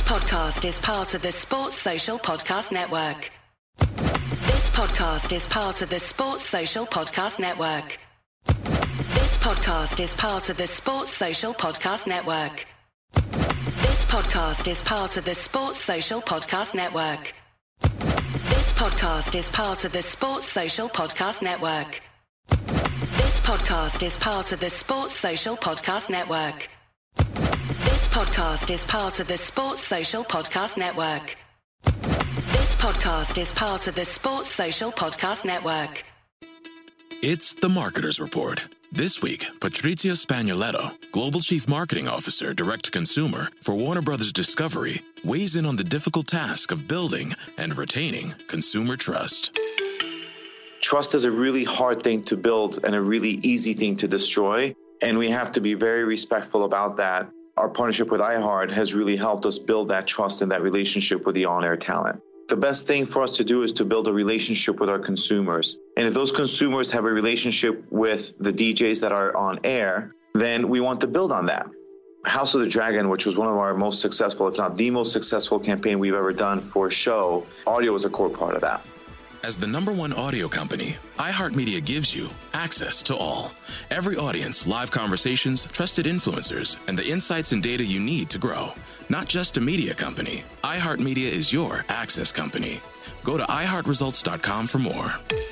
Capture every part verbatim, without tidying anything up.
podcast is part of the Sports Social Podcast Network. This podcast is part of the Sports Social Podcast Network. This podcast is part of the Sports Social Podcast Network. This podcast is part of the Sports Social Podcast Network. This podcast is part of the Sports Social Podcast Network. This podcast is part of the Sports Social Podcast Network. This podcast is part of the Sports Social Podcast Network. This podcast is part of the Sports Social Podcast Network. It's The Marketer's Report. This week, Patrizia Spagnoletto, Global Chief Marketing Officer, Direct-to-Consumer for Warner Brothers Discovery, weighs in on the difficult task of building and retaining consumer trust. Trust is a really hard thing to build and a really easy thing to destroy, and we have to be very respectful about that. Our partnership with iHeart has really helped us build that trust and that relationship with the on-air talent. The best thing for us to do is to build a relationship with our consumers. And if those consumers have a relationship with the D Js that are on air, then we want to build on that. House of the Dragon, which was one of our most successful, if not the most successful campaign we've ever done for a show, audio was a core part of that. As the number one audio company, iHeartMedia gives you access to all. Every audience, live conversations, trusted influencers, and the insights and data you need to grow. Not just a media company, iHeartMedia is your access company. Go to i heart results dot com for more.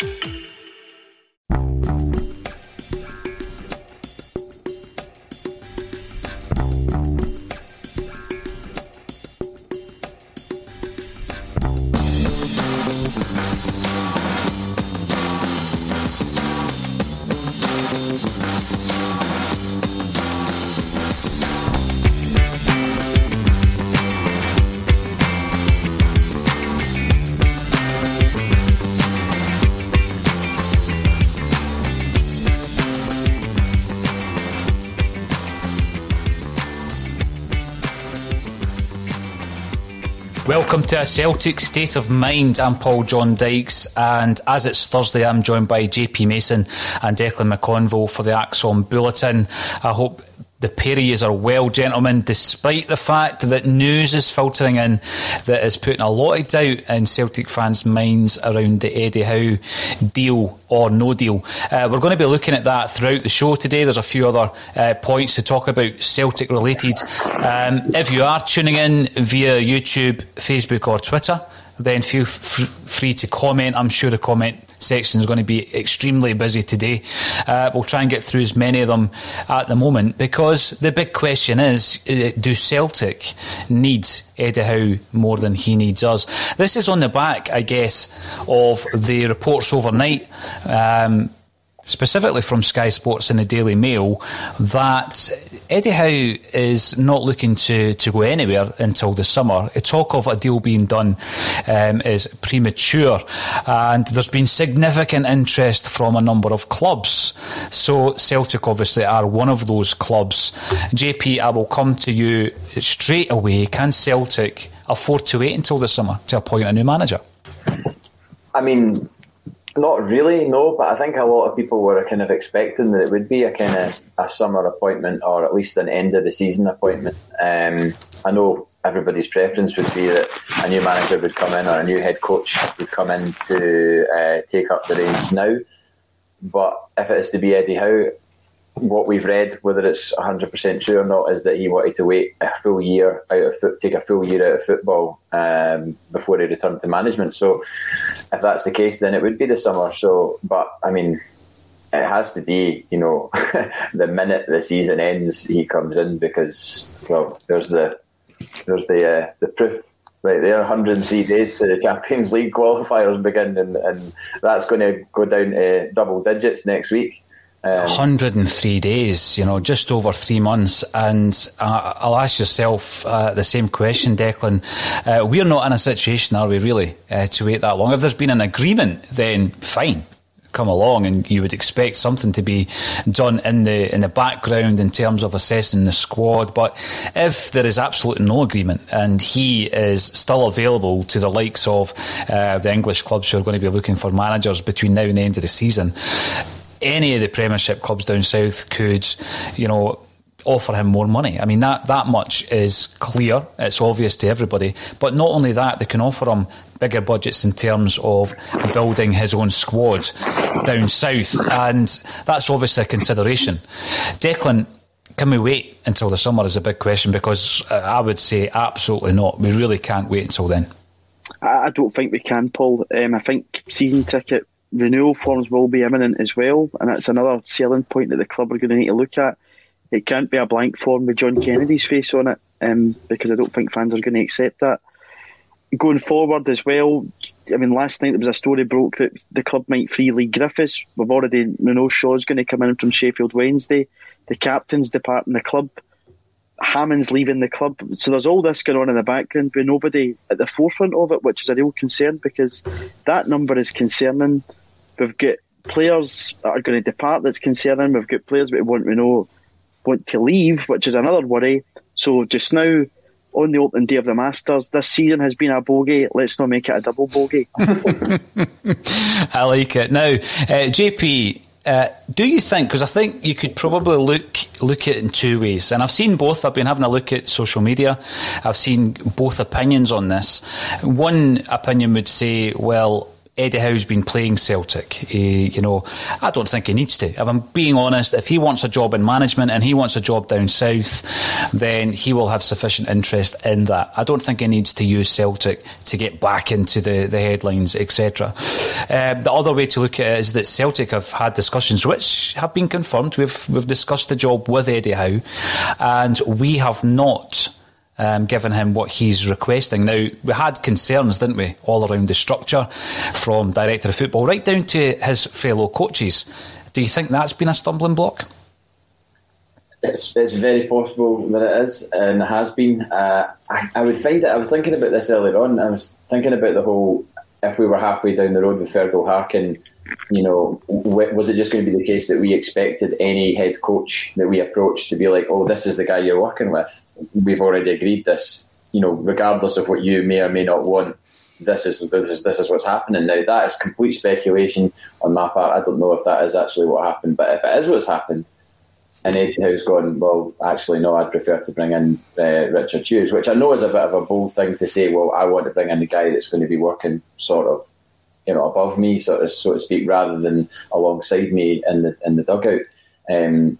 Welcome to A Celtic State of Mind. I'm Paul John Dykes, and as it's Thursday, I'm joined by J P Mason and Declan McConville for the Axon Bulletin. I hope the pair of yous are well, gentlemen, despite the fact that news is filtering in that is putting a lot of doubt in Celtic fans' minds around the Eddie Howe deal or no deal. Uh, we're going to be looking at that throughout the show today. There's a few other uh, points to talk about Celtic related. Um, if you are tuning in via YouTube, Facebook or Twitter, then feel f- free to comment. I'm sure the comment section is going to be extremely busy today. Uh, we'll try and get through as many of them at the moment, because the big question is, uh, do Celtic need Eddie Howe more than he needs us? This is on the back, I guess, of the reports overnight, um, specifically from Sky Sports and the Daily Mail, that Eddie Howe is not looking to, to go anywhere until the summer. The talk of a deal being done um, is premature, and there's been significant interest from a number of clubs. So Celtic obviously are one of those clubs. J P, I will come to you straight away. Can Celtic afford to wait until the summer to appoint a new manager? I mean, not really, no, but I think a lot of people were kind of expecting that it would be a kind of a summer appointment, or at least an end of the season appointment. Um, I know everybody's preference would be that a new manager would come in, or a new head coach would come in to uh, take up the reins now. But if it is to be Eddie Howe, what we've read, whether it's one hundred percent true or not, is that he wanted to wait a full year out of foot, take a full year out of football um, before he returned to management. So if that's the case, then it would be the summer. So, but I mean, it has to be, you know, the minute the season ends, he comes in, because, well, there's the there's the uh, the proof right there. one hundred three days to the Champions League qualifiers begin, and, and that's going to go down to double digits next week. Um, one hundred three days, you know, just over three months. And uh, I'll ask yourself uh, the same question, Declan. Uh, we're not in a situation, are we, really, uh, to wait that long? If there's been an agreement, then fine, come along, and you would expect something to be done in the in the background in terms of assessing the squad. But if there is absolutely no agreement, and he is still available to the likes of uh, the English clubs who are going to be looking for managers between now and the end of the season, any of the Premiership clubs down south could, you know, offer him more money. I mean, that, that much is clear. It's obvious to everybody. But not only that, they can offer him bigger budgets in terms of building his own squad down south. And that's obviously a consideration. Declan, can we wait until the summer is a big question? Because I would say absolutely not. We really can't wait until then. I don't think we can, Paul. Um, I think season ticket renewal forms will be imminent as well, and that's another selling point that the club are going to need to look at. It can't be a blank form with John Kennedy's face on it, um, because I don't think fans are going to accept that. Going forward as well, I mean, last night there was a story broke that the club might free Lee Griffiths. We've already, we know Shaw's going to come in from Sheffield Wednesday. The captain's departing the club. Hammond's leaving the club. So there's all this going on in the background with nobody at the forefront of it, which is a real concern, because that number is concerning. We've got players that are going to depart that's concerning. We've got players that we want to know want to leave, which is another worry. So just now, on the opening day of the Masters, this season has been a bogey. Let's not make it a double bogey. I like it. Now, uh, J P, Uh, do you think, because I think you could probably look look at it in two ways, and I've seen both. I've been having a look at social media. I've seen both opinions on this. One opinion would say, well, Eddie Howe's been playing Celtic. He, you know, I don't think he needs to. If I'm being honest, if he wants a job in management and he wants a job down south, then he will have sufficient interest in that. I don't think he needs to use Celtic to get back into the, the headlines, et cetera. Uh, the other way to look at it is that Celtic have had discussions which have been confirmed. We've we've discussed the job with Eddie Howe, and we have not Um, given him what he's requesting. Now, we had concerns, didn't we, all around the structure, from director of football right down to his fellow coaches. Do you think that's been a stumbling block? It's it's very possible that it is, and it has been. Uh, I, I would find it, I was thinking about this earlier on, I was thinking about the whole, if we were halfway down the road with Fergal Harkin, you know, was it just going to be the case that we expected any head coach that we approached to be like, oh, this is the guy you're working with? We've already agreed this, you know, regardless of what you may or may not want, this is this is this is what's happening. Now, that is complete speculation on my part. I don't know if that is actually what happened, but if it is what's happened, and Eddie Howe's gone, well, actually, no, I'd prefer to bring in uh, Richard Hughes, which I know is a bit of a bold thing to say, well, I want to bring in the guy that's going to be working sort of, you know, above me, sort of, so to speak, rather than alongside me in the in the dugout. Um,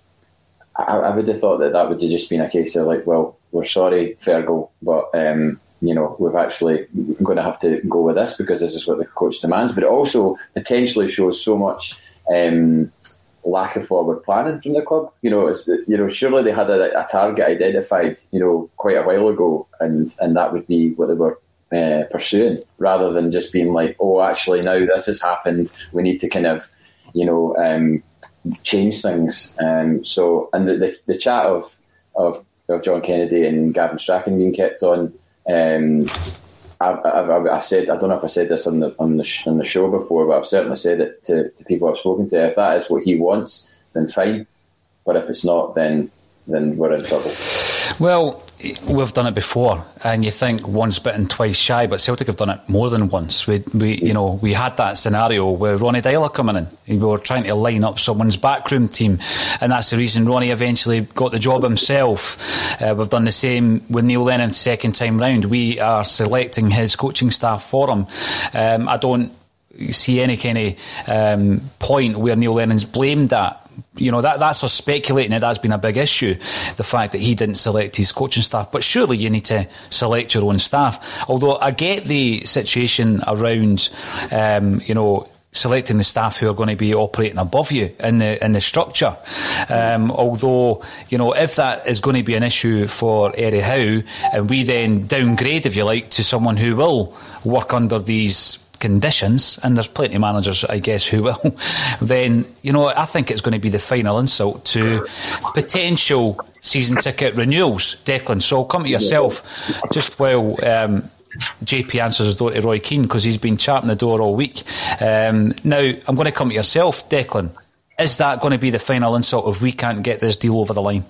I, I would have thought that that would have just been a case of like, well, we're sorry, Fergal, but um, you know, we've actually going to have to go with this because this is what the coach demands. But it also potentially shows so much um, lack of forward planning from the club. You know, it's, you know, surely they had a, a target identified, you know, quite a while ago, and and that would be what they were Uh, pursuing, rather than just being like, oh, actually now this has happened, we need to kind of, you know, um, change things. Um, so, and the, the, the chat of, of of John Kennedy and Gavin Strachan being kept on, um, I've, I've, I've said, I don't know if I said this on the on the, on the show before, but I've certainly said it to, to people I've spoken to. If that is what he wants, then fine, but if it's not, then then we're in trouble. Well, we've done it before, and you think once bitten, twice shy, but Celtic have done it more than once. We, we, you know, we had that scenario where Ronnie Dyler coming in. We were trying to line up someone's backroom team, and that's the reason Ronnie eventually got the job himself. Uh, we've done the same with Neil Lennon second time round. We are selecting his coaching staff for him. Um, I don't see any kind of um, point where Neil Lennon's blamed that. You know, that that's us speculating it. That's been a big issue, the fact that he didn't select his coaching staff. But surely you need to select your own staff. Although I get the situation around, um, you know, selecting the staff who are going to be operating above you in the in the structure. Um, although, you know, if that is going to be an issue for Eddie Howe, and we then downgrade, if you like, to someone who will work under these conditions, and there's plenty of managers, I guess, who will, then, you know, I think it's going to be the final insult to potential season ticket renewals. Declan, so I'll come to yourself just while um, J P answers his door to Roy Keane, because he's been champing the door all week. Um, now, I'm going to come to yourself, Declan. Is that going to be the final insult if we can't get this deal over the line?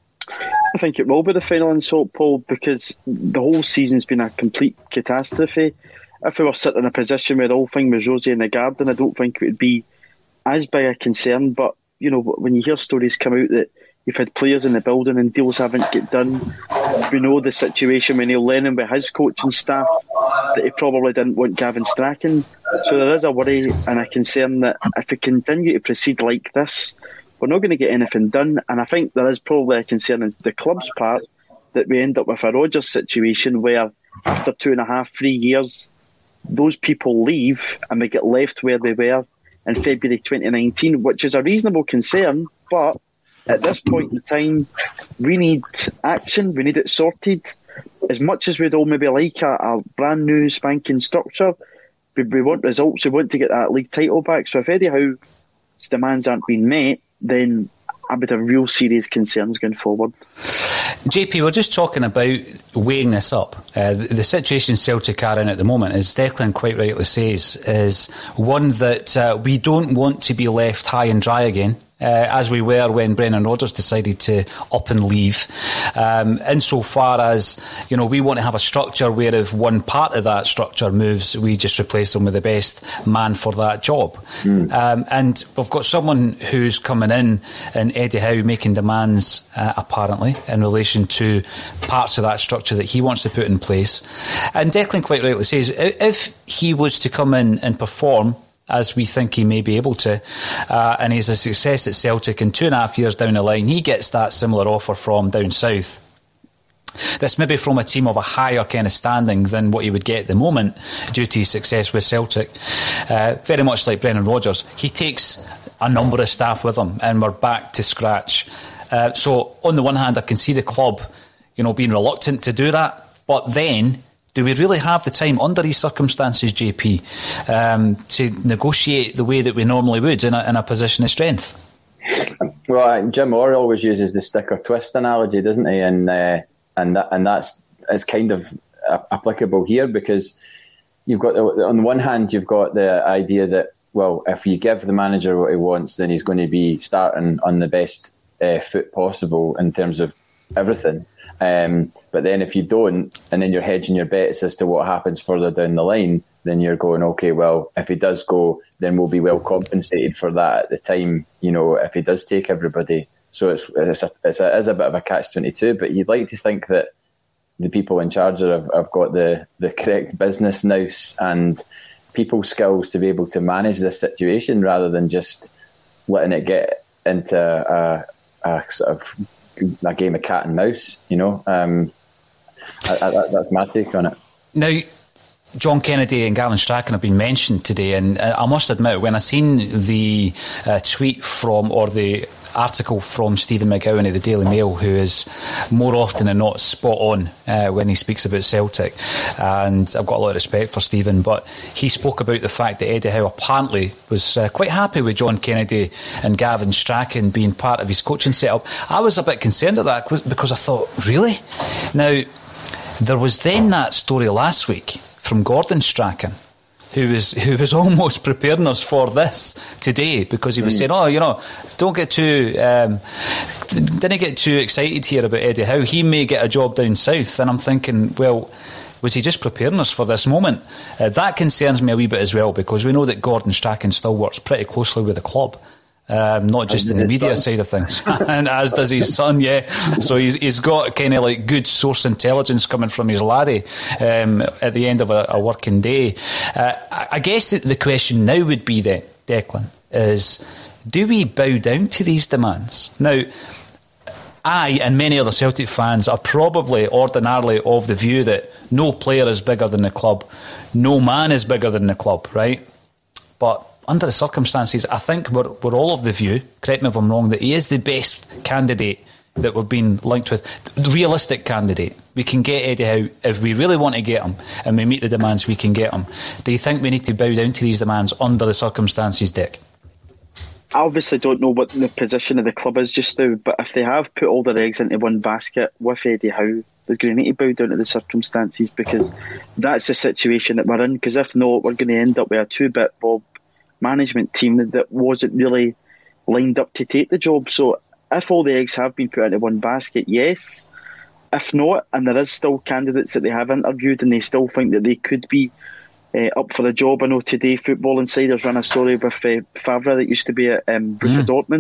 I think it will be the final insult, Paul, because the whole season's been a complete catastrophe. If we were sitting in a position where the whole thing was rosy in the garden, I don't think it would be as big a concern. But, you know, when you hear stories come out that You've had players in the building and deals haven't get done. We know the situation when Neil Lennon with his coaching staff, that he probably didn't want Gavin Strachan. So there is a worry and a concern that if we continue to proceed like this, we're not going to get anything done. And I think there is probably a concern in the club's part that we end up with a Rodgers situation where after two and a half, three years, those people leave and we get left where they were in February twenty nineteen, which is a reasonable concern, but at this point in time, we need action, we need it sorted. As much as we'd all maybe like a, a brand new spanking structure, we, we want results, we want to get that league title back. So if Eddie Howe's demands aren't being met, then I would have real serious concerns going forward. J P, we're just talking about weighing this up. Uh, the, the situation Celtic are in at the moment, as Declan quite rightly says, is one that uh, we don't want to be left high and dry again. Uh, as we were when Brendan Rodgers decided to up and leave. Um, insofar as, you know, we want to have a structure where if one part of that structure moves, we just replace them with the best man for that job. Mm. Um, and we've got someone who's coming in, in Eddie Howe, making demands, uh, apparently, in relation to parts of that structure that he wants to put in place. And Declan quite rightly says, if he was to come in and perform as we think he may be able to, uh, and he's a success at Celtic, and two and a half years down the line he gets that similar offer from down south, that's maybe from a team of a higher kind of standing than what he would get at the moment due to his success with Celtic, uh, very much like Brendan Rodgers, he takes a number of staff with him and we're back to scratch. Uh, so on the one hand I can see the club, you know, being reluctant to do that, but then do we really have the time under these circumstances, J P, um, to negotiate the way that we normally would in a, in a position of strength? Well, Jim Orr always uses the stick or twist analogy, doesn't he? And uh, and that, and that's it's kind of applicable here, because you've got the, on the one hand you've got the idea that, well, if you give the manager what he wants, then he's going to be starting on the best uh, foot possible in terms of everything. Um, but then if you don't, and then you're hedging your bets as to what happens further down the line, then you're going, okay, well, if he does go, then we'll be well compensated for that at the time, you know, if he does take everybody. So it's it's a, it's a, it's a bit of a catch twenty-two, but you'd like to think that the people in charge have, have got the, the correct business nous and people skills to be able to manage this situation rather than just letting it get into a, a sort of a game of cat and mouse, you know. Um, I, I, that's my take on it. Now, John Kennedy and Gavin Strachan have been mentioned today, and I must admit, when I seen the uh, tweet from, or the article from Stephen McGowan at the Daily Mail, who is more often than not spot on uh, when he speaks about Celtic, and I've got a lot of respect for Stephen, but he spoke about the fact that Eddie Howe apparently was uh, quite happy with John Kennedy and Gavin Strachan being part of his coaching setup. I was a bit concerned at that because I thought, really? Now, there was then that story last week from Gordon Strachan, who was who was almost preparing us for this today, because he was mm. saying, oh, you know, don't get too um, didn't get too excited here about Eddie Howe, he may get a job down south. And I'm thinking, well, was he just preparing us for this moment? Uh, that concerns me a wee bit as well, because we know that Gordon Strachan still works pretty closely with the club. Um, not just in the media son. side of things, and as does his son, yeah. So he's he's got kind of like good source intelligence coming from his laddie um, at the end of a, a working day. Uh, I guess the question now would be then, Declan, is do we bow down to these demands? Now, I and many other Celtic fans are probably ordinarily of the view that no player is bigger than the club, no man is bigger than the club, right? But under the circumstances, I think we're, we're all of the view, correct me if I'm wrong, that he is the best candidate that we've been linked with. Realistic candidate. We can get Eddie Howe if we really want to get him, and we meet the demands, we can get him. Do you think we need to bow down to these demands under the circumstances, Dick? I obviously don't know what the position of the club is just now, but if they have put all their eggs into one basket with Eddie Howe, they're going to need to bow down to the circumstances, because that's the situation that we're in. Because if not, we're going to end up with a two-bit Bob management team that wasn't really lined up to take the job. So if all the eggs have been put into one basket, yes. If not, and there is still candidates that they have interviewed and they still think that they could be uh, up for the job. I know today Football Insiders ran a story with uh, Favre that used to be at um, Borussia mm. Dortmund,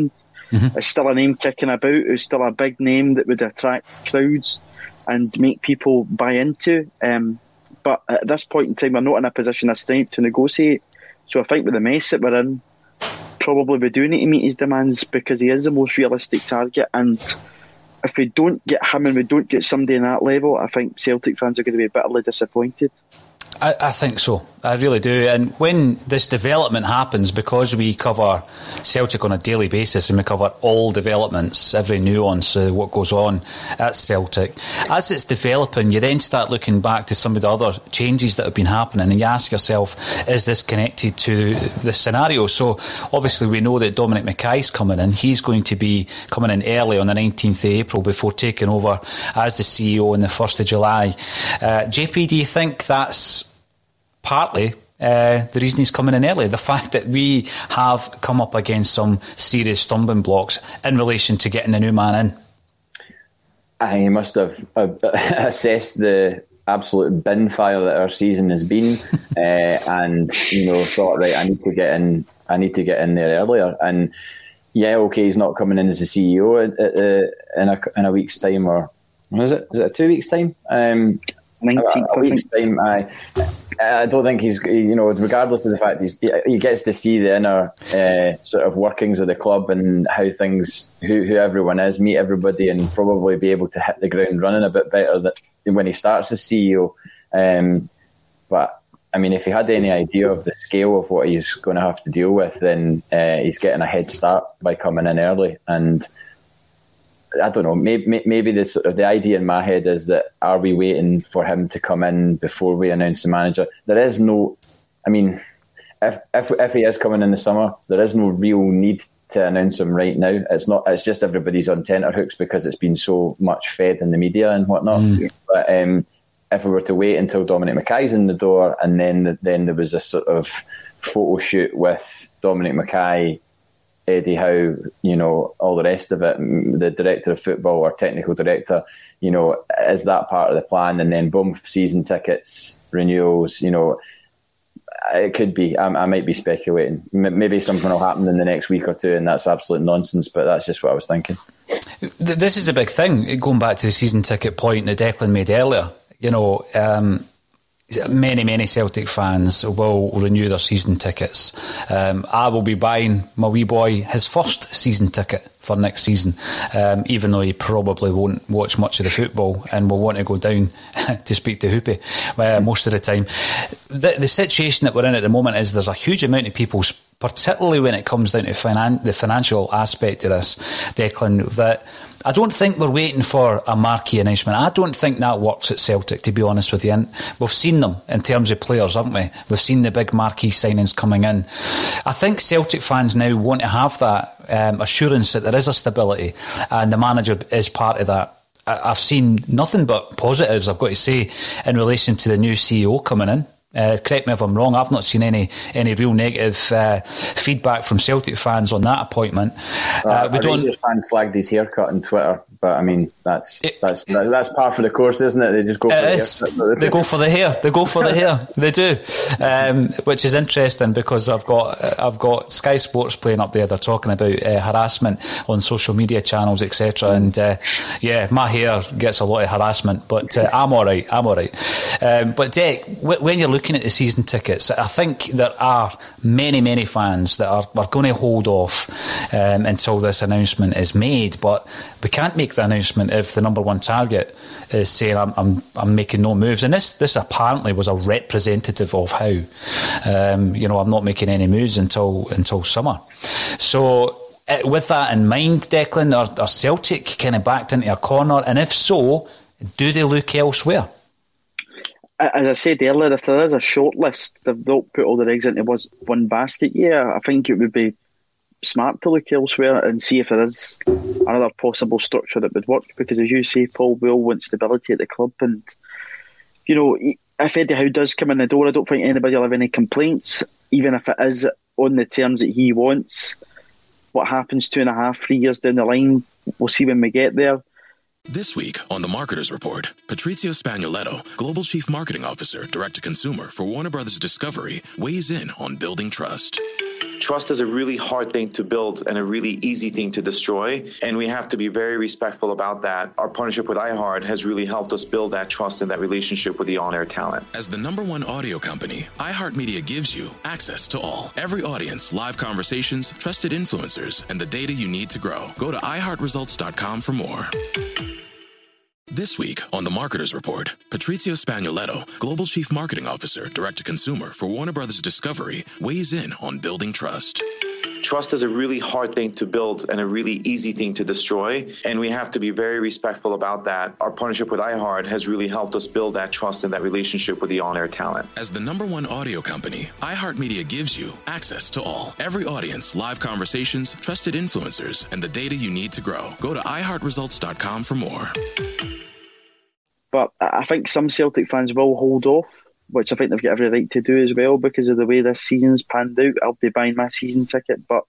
mm-hmm. is still a name kicking about, who's still a big name that would attract crowds and make people buy into. Um, but at this point in time, we're not in a position of strength to negotiate. So I think with the mess that we're in, probably we do need to meet his demands because he is the most realistic target. And if we don't get him and we don't get somebody in that level, I think Celtic fans are going to be bitterly disappointed. I, I think so. I really do. And when this development happens, because we cover Celtic on a daily basis and we cover all developments, every nuance of what goes on at Celtic, as it's developing, you then start looking back to some of the other changes that have been happening and you ask yourself, is this connected to the scenario? So obviously we know that Dominic Mackay's coming in. He's going to be coming in early on the nineteenth of April before taking over as the C E O on the first of July. Uh, J P, do you think that's partly uh, the reason he's coming in early, the fact that we have come up against some serious stumbling blocks in relation to getting a new man in? I think he must have uh, assessed the absolute bin fire that our season has been, uh, and you know thought, right, I need to get in. I need to get in there earlier. And yeah, okay, he's not coming in as the C E O at, at, uh, in a in a week's time, or what is it? Is it a two weeks time? Um, nineteenth a, a week's time. I I don't think he's, you know, regardless of the fact he's, he gets to see the inner uh, sort of workings of the club and how things, who, who everyone is, meet everybody, and probably be able to hit the ground running a bit better than when he starts as C E O. Um, but I mean, if he had any idea of the scale of what he's going to have to deal with, then uh, he's getting a head start by coming in early. And I don't know, maybe, maybe the sort of the idea in my head is that, are we waiting for him to come in before we announce the manager? There is no, I mean, if if if he is coming in the summer, there is no real need to announce him right now. It's not. It's just everybody's on tenterhooks because it's been so much fed in the media and whatnot. Mm. But um, if we were to wait until Dominic Mackay's in the door, and then then there was a sort of photo shoot with Dominic Mackay, Eddie Howe, you know, all the rest of it, the director of football or technical director, you know, is that part of the plan? And then boom, season tickets, renewals, you know, it could be. I, I might be speculating. M- maybe something will happen in the next week or two, and that's absolute nonsense, but that's just what I was thinking. This is a big thing, going back to the season ticket point that Declan made earlier. You know, um, many, many Celtic fans will renew their season tickets. Um, I will be buying my wee boy his first season ticket for next season, um, even though he probably won't watch much of the football and will want to go down to speak to Hoopy uh, most of the time. The, the situation that we're in at the moment is there's a huge amount of people, particularly when it comes down to finan- the financial aspect of this, Declan, that I don't think we're waiting for a marquee announcement. I don't think that works at Celtic, to be honest with you. And we've seen them in terms of players, haven't we? We've seen the big marquee signings coming in. I think Celtic fans now want to have that um, assurance that there is a stability and the manager is part of that. I- I've seen nothing but positives, I've got to say, in relation to the new C E O coming in. Uh, correct me if I'm wrong, I've not seen any any real negative uh, feedback from Celtic fans on that appointment. Uh, uh, we a don't. Rangers fan slagged his haircut on Twitter, but I mean that's it, that's that's par for the course, isn't it? They just go for the is. haircut. They go for the hair. They go for the hair. They do, um, which is interesting because I've got I've got Sky Sports playing up there. They're talking about uh, harassment on social media channels, et cetera. And uh, yeah, my hair gets a lot of harassment, but uh, I'm all right. I'm all right. Um, but Dick, w- when you're looking looking at the season tickets, I think there are many, many fans that are, are going to hold off um, until this announcement is made. But we can't make the announcement if the number one target is saying I'm I'm, I'm making no moves. And this this apparently was a representative of how um, you know I'm not making any moves until until summer. So uh, with that in mind, Declan, are, are Celtic kind of backed into a corner? And if so, do they look elsewhere? As I said earlier, if there is a short list, they've not put all their eggs into one basket. Yeah, I think it would be smart to look elsewhere and see if there is another possible structure that would work. Because as you say, Paul, we all want stability at the club. And, you know, if Eddie Howe does come in the door, I don't think anybody will have any complaints, even if it is on the terms that he wants. What happens two and a half, three years down the line, we'll see when we get there. This week on The Marketer's Report, Patrizio Spagnoletto, Global Chief Marketing Officer, Direct-to-Consumer for Warner Brothers Discovery, weighs in on building trust. Trust is a really hard thing to build and a really easy thing to destroy, and we have to be very respectful about that. Our partnership with iHeart has really helped us build that trust and that relationship with the on-air talent. As the number one audio company, iHeartMedia gives you access to all. Every audience, live conversations, trusted influencers, and the data you need to grow. Go to i heart results dot com for more. This week on The Marketers Report, Patrizio Spagnoletto, Global Chief Marketing Officer, Direct-to-Consumer for Warner Brothers Discovery, weighs in on building trust. Trust is a really hard thing to build and a really easy thing to destroy, and we have to be very respectful about that. Our partnership with iHeart has really helped us build that trust and that relationship with the on-air talent. As the number one audio company, iHeartMedia gives you access to all. Every audience, live conversations, trusted influencers, and the data you need to grow. Go to i heart results dot com for more. But I think some Celtic fans will hold off, which I think they've got every right to do as well because of the way this season's panned out. I'll be buying my season ticket. But,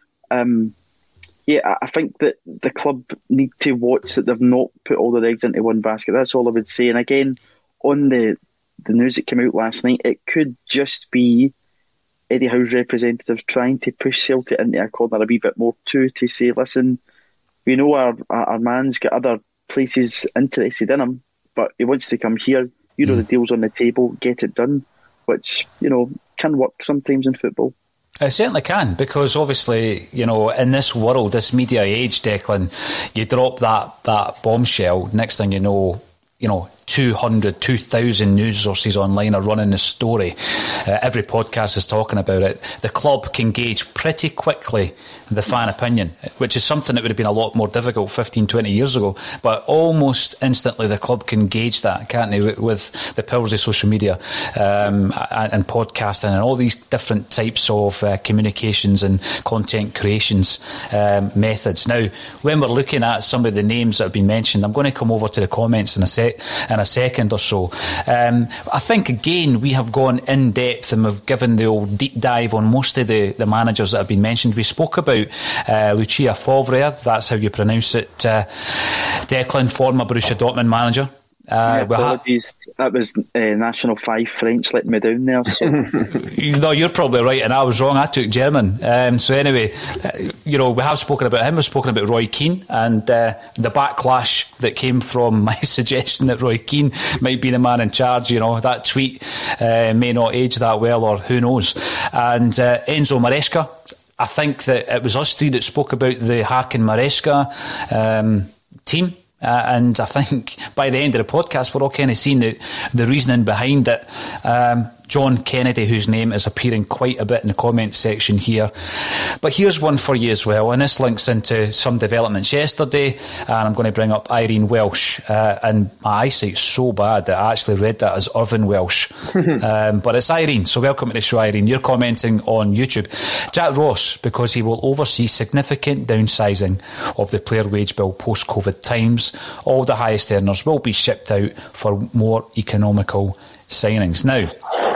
um, yeah, I think that the club need to watch that they've not put all their eggs into one basket. That's all I would say. And again, on the, the news that came out last night, it could just be Eddie Howe's representatives trying to push Celtic into a corner a wee bit more too, to say, listen, we know our, our man's got other places interested in him, but he wants to come here. You know, mm. the deal's on the table, get it done, which, you know, can work sometimes in football. It certainly can, because obviously, you know, in this world, this media age, Declan, you drop that, that bombshell, next thing you know, you know, two hundred, two thousand news sources online are running this story. Uh, every podcast is talking about it. The club can gauge pretty quickly the fan opinion, which is something that would have been a lot more difficult fifteen, twenty years ago. But almost instantly the club can gauge that, can't they, with the powers of social media um, and podcasting and all these different types of uh, communications and content creations um, methods. Now, when we're looking at some of the names that have been mentioned, I'm going to come over to the comments in a sec. In a second or so. Um, I think again we have gone in depth and we've given the old deep dive on most of the, the managers that have been mentioned. We spoke about uh, Lucia Favre, that's how you pronounce it, uh, Declan, former Borussia Dortmund manager. Uh, yeah, apologies, ha- that was uh, National five French letting me down there. So. No, you're probably right, and I was wrong. I took German. Um, so anyway, uh, you know, we have spoken about him. We've spoken about Roy Keane and uh, the backlash that came from my suggestion that Roy Keane might be the man in charge. You know, that tweet uh, may not age that well, or who knows. And uh, Enzo Maresca. I think that it was us three that spoke about the Harkin Maresca um, team. Uh, and I think by the end of the podcast, we're all kind of seeing the, the reasoning behind it. Um, John Kennedy, whose name is appearing quite a bit in the comments section here. But here's one for you as well, and this links into some developments yesterday, and I'm going to bring up Irene Welsh. Uh, and my eyesight's so bad that I actually read that as Irvin Welsh. um, but it's Irene, so welcome to the show, Irene. You're commenting on YouTube. Jack Ross, because he will oversee significant downsizing of the player wage bill post-COVID times. All the highest earners will be shipped out for more economical signings. Now,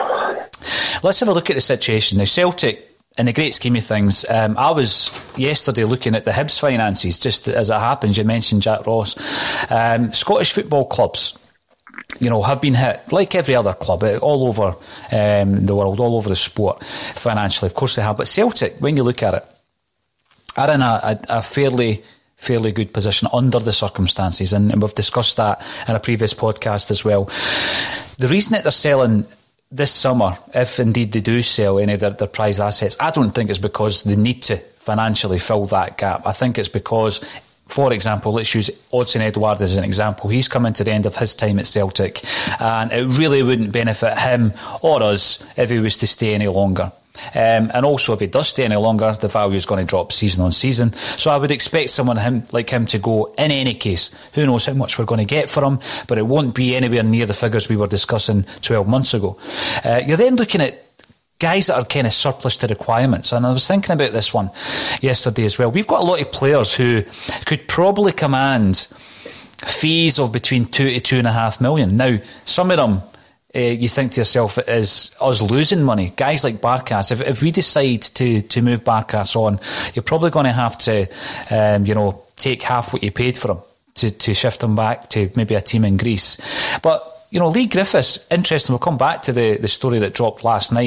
let's have a look at the situation. Now, Celtic, in the great scheme of things, um, I was yesterday looking at the Hibs finances, just as it happens. You mentioned Jack Ross. Um, Scottish football clubs, you know, have been hit, like every other club, all over um, the world, all over the sport, financially. Of course they have. But Celtic, when you look at it, are in a, a, a fairly... fairly good position under the circumstances, and, and we've discussed that in a previous podcast as well. The reason that they're selling this summer, if indeed they do sell any of their, their prized assets, I don't think it's because they need to financially fill that gap. I think it's because, for example, let's use Odsonne Edouard as an example. He's coming to the end of his time at Celtic, and it really wouldn't benefit him or us if he was to stay any longer. Um, and also, if he does stay any longer, the value is going to drop season on season. So I would expect someone him, like him to go in any case. Who knows how much we're going to get for him, but it won't be anywhere near the figures we were discussing twelve months ago. Uh, you're then looking at guys that are kind of surplus to requirements. And I was thinking about this one yesterday as well. We've got a lot of players who could probably command fees of between two to two and a half million. Now, some of them, Uh, you think to yourself, it is us losing money. Guys like Barkas, if, if we decide to, to move Barkas on, you're probably going to have to, um, you know, take half what you paid for him to, to shift him back to maybe a team in Greece. But, you know, Lee Griffiths, interesting, we'll come back to the, the story that dropped last night.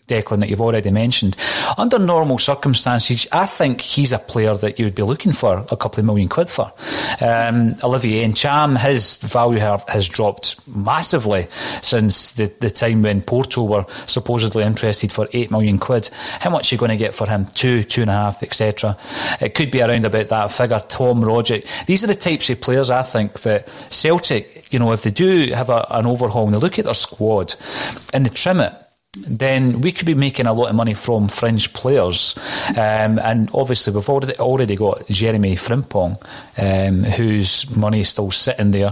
Declan, that you've already mentioned. Under normal circumstances, I think he's a player that you would be looking for a couple of million quid for. Um, Olivier Ntcham, his value has dropped massively since the, the time when Porto were supposedly interested for eight million quid. How much are you going to get for him? Two, two and a half, et cetera. It could be around about that figure. Tom Rogic. These are the types of players I think that Celtic, you know, if they do have a, an overhaul and they look at their squad and they trim it, then we could be making a lot of money from fringe players. Um, and obviously we've already, already got Jeremy Frimpong, um, whose money is still sitting there.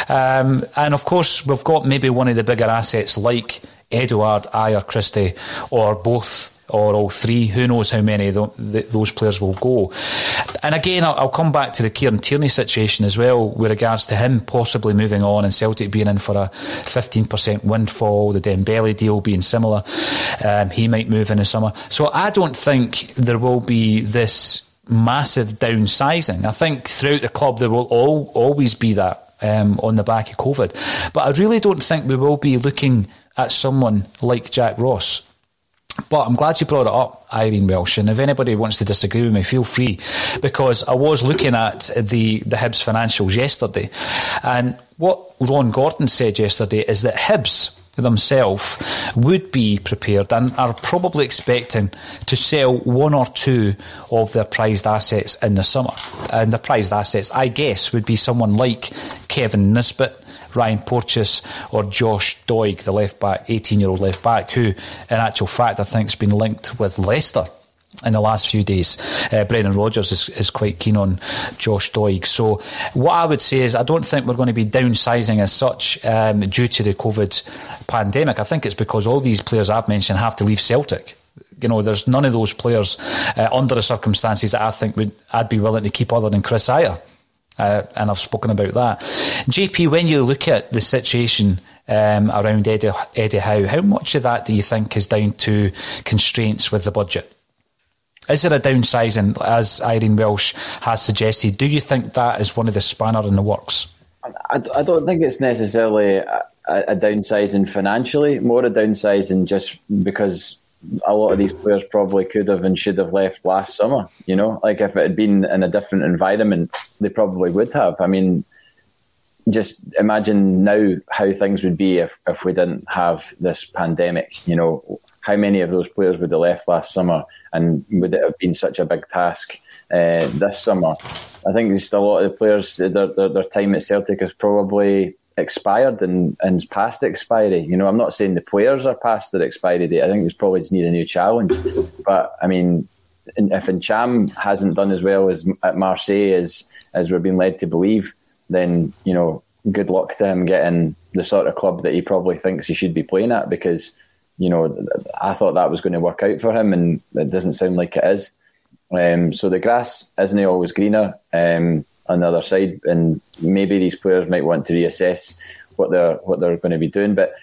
Um, and of course we've got maybe one of the bigger assets like Edouard, Ayer, Christie, or both, or all three. Who knows how many of the, the, those players will go. And again, I'll, I'll come back to the Kieran Tierney situation as well, with regards to him possibly moving on and Celtic being in for a fifteen percent windfall, the Dembele deal being similar. Um, he might move in the summer. So I don't think there will be this massive downsizing. I think throughout the club there will all, always be that um, on the back of COVID. But I really don't think we will be looking at someone like Jack Ross. But I'm glad you brought it up, Irene Welsh, and if anybody wants to disagree with me, feel free, because I was looking at the, the Hibs financials yesterday, and what Ron Gordon said yesterday is that Hibs themselves would be prepared and are probably expecting to sell one or two of their prized assets in the summer. And the prized assets, I guess, would be someone like Kevin Nisbet, Ryan Porteous, or Josh Doig, the left back, eighteen-year-old left back, who, in actual fact, I think has been linked with Leicester in the last few days. Uh, Brendan Rodgers is, is quite keen on Josh Doig. So what I would say is I don't think we're going to be downsizing as such um, due to the COVID pandemic. I think it's because all these players I've mentioned have to leave Celtic. You know, there's none of those players uh, under the circumstances that I think would I'd be willing to keep other than Chris Ayer. Uh, and I've spoken about that. J P, when you look at the situation um, around Eddie, Eddie Howe, how much of that do you think is down to constraints with the budget? Is there a downsizing, as Irene Welsh has suggested? Do you think that is one of the spanner in the works? I, I don't think it's necessarily a, a downsizing financially, more a downsizing just because a lot of these players probably could have and should have left last summer. You know, like if it had been in a different environment, they probably would have. I mean, just imagine now how things would be if, if we didn't have this pandemic. You know, how many of those players would have left last summer, and would it have been such a big task uh, this summer? I think just a lot of the players, their, their, their time at Celtic is probably expired and, and past expiry. You know, I'm not saying the players are past their expiry date. I think they probably just need a new challenge. But I mean, if Ntcham hasn't done as well as at Marseille as as we're being led to believe, then, you know, good luck to him getting the sort of club that he probably thinks he should be playing at, because, you know, I thought that was going to work out for him, and it doesn't sound like it is. Um, so the grass isn't always greener um, on the other side, and maybe these players might want to reassess what they're what they're going to be doing. But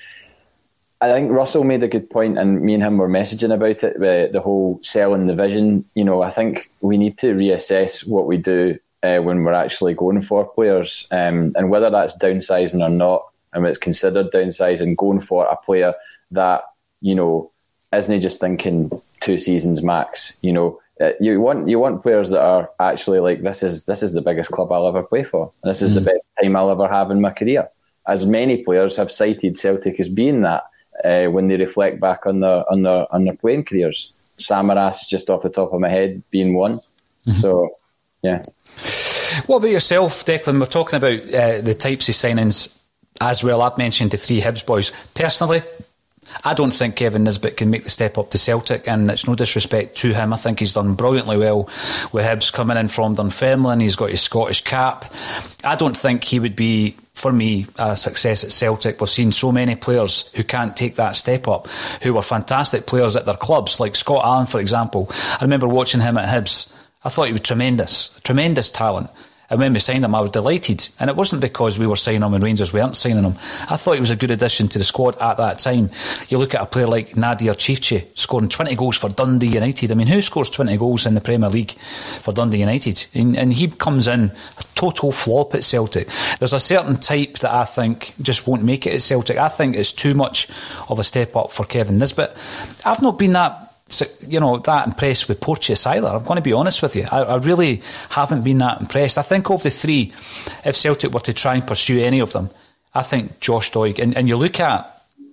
I think Russell made a good point, and me and him were messaging about it, the, the whole selling the vision. You know, I think we need to reassess what we do uh, when we're actually going for players, um, and whether that's downsizing or not, and when it's considered downsizing, going for a player that, you know, isn't just thinking two seasons max. You know, uh, you want you want players that are actually like, this is this is the biggest club I'll ever play for. And this is mm. the best time I'll ever have in my career. As many players have cited Celtic as being that uh, when they reflect back on their on their on their playing careers. Samaras, just off the top of my head, being one. Mm-hmm. So, yeah. What about yourself, Declan? We're talking about uh, the types of signings as well. I've mentioned the three Hibs boys. Personally, I don't think Kevin Nisbet can make the step up to Celtic, and it's no disrespect to him. I think he's done brilliantly well with Hibs coming in from Dunfermline. He's got his Scottish cap. I don't think he would be, for me, a success at Celtic. We've seen so many players who can't take that step up, who were fantastic players at their clubs, like Scott Allen, for example. I remember watching him at Hibs. I thought he was tremendous, tremendous talent. And when we signed him, I was delighted. And it wasn't because we were signing him and Rangers weren't signing him. I thought he was a good addition to the squad at that time. You look at a player like Nadir Chifchi scoring twenty goals for Dundee United. I mean, who scores twenty goals in the Premier League for Dundee United? And, and he comes in a total flop at Celtic. There's a certain type that I think just won't make it at Celtic. I think it's too much of a step up for Kevin Nisbet. I've not been that you know, that impressed with Porteous either. I'm going to be honest with you. I, I really haven't been that impressed. I think of the three, if Celtic were to try and pursue any of them, I think Josh Doig, and, and you look at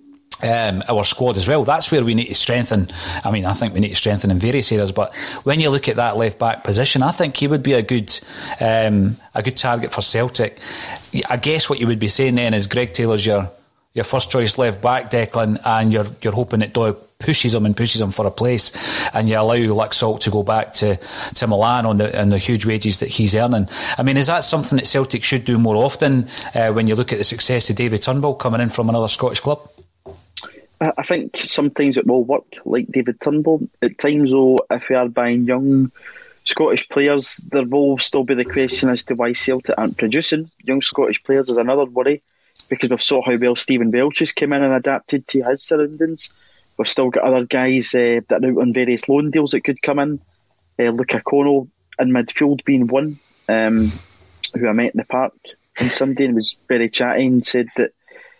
um, our squad as well, that's where we need to strengthen. I mean, I think we need to strengthen in various areas, but when you look at that left back position, I think he would be a good um, a good target for Celtic. I guess what you would be saying then is Greg Taylor's your your first choice left back, Declan, and you're you're hoping that Doig pushes him and pushes him for a place, and you allow Laxalt to go back to, to Milan on the on the huge wages that he's earning. I mean, is that something that Celtic should do more often uh, when you look at the success of David Turnbull coming in from another Scottish club? I think sometimes it will work, like David Turnbull. At times, though, if we are buying young Scottish players, there will still be the question as to why Celtic aren't producing young Scottish players. Is another worry, because we've saw how well Stephen Welch has come in and adapted to his surroundings. We've still got other guys uh, that are out on various loan deals that could come in. Uh, Luca Connell in midfield being one, um, who I met in the park on Sunday and was very chatty and said that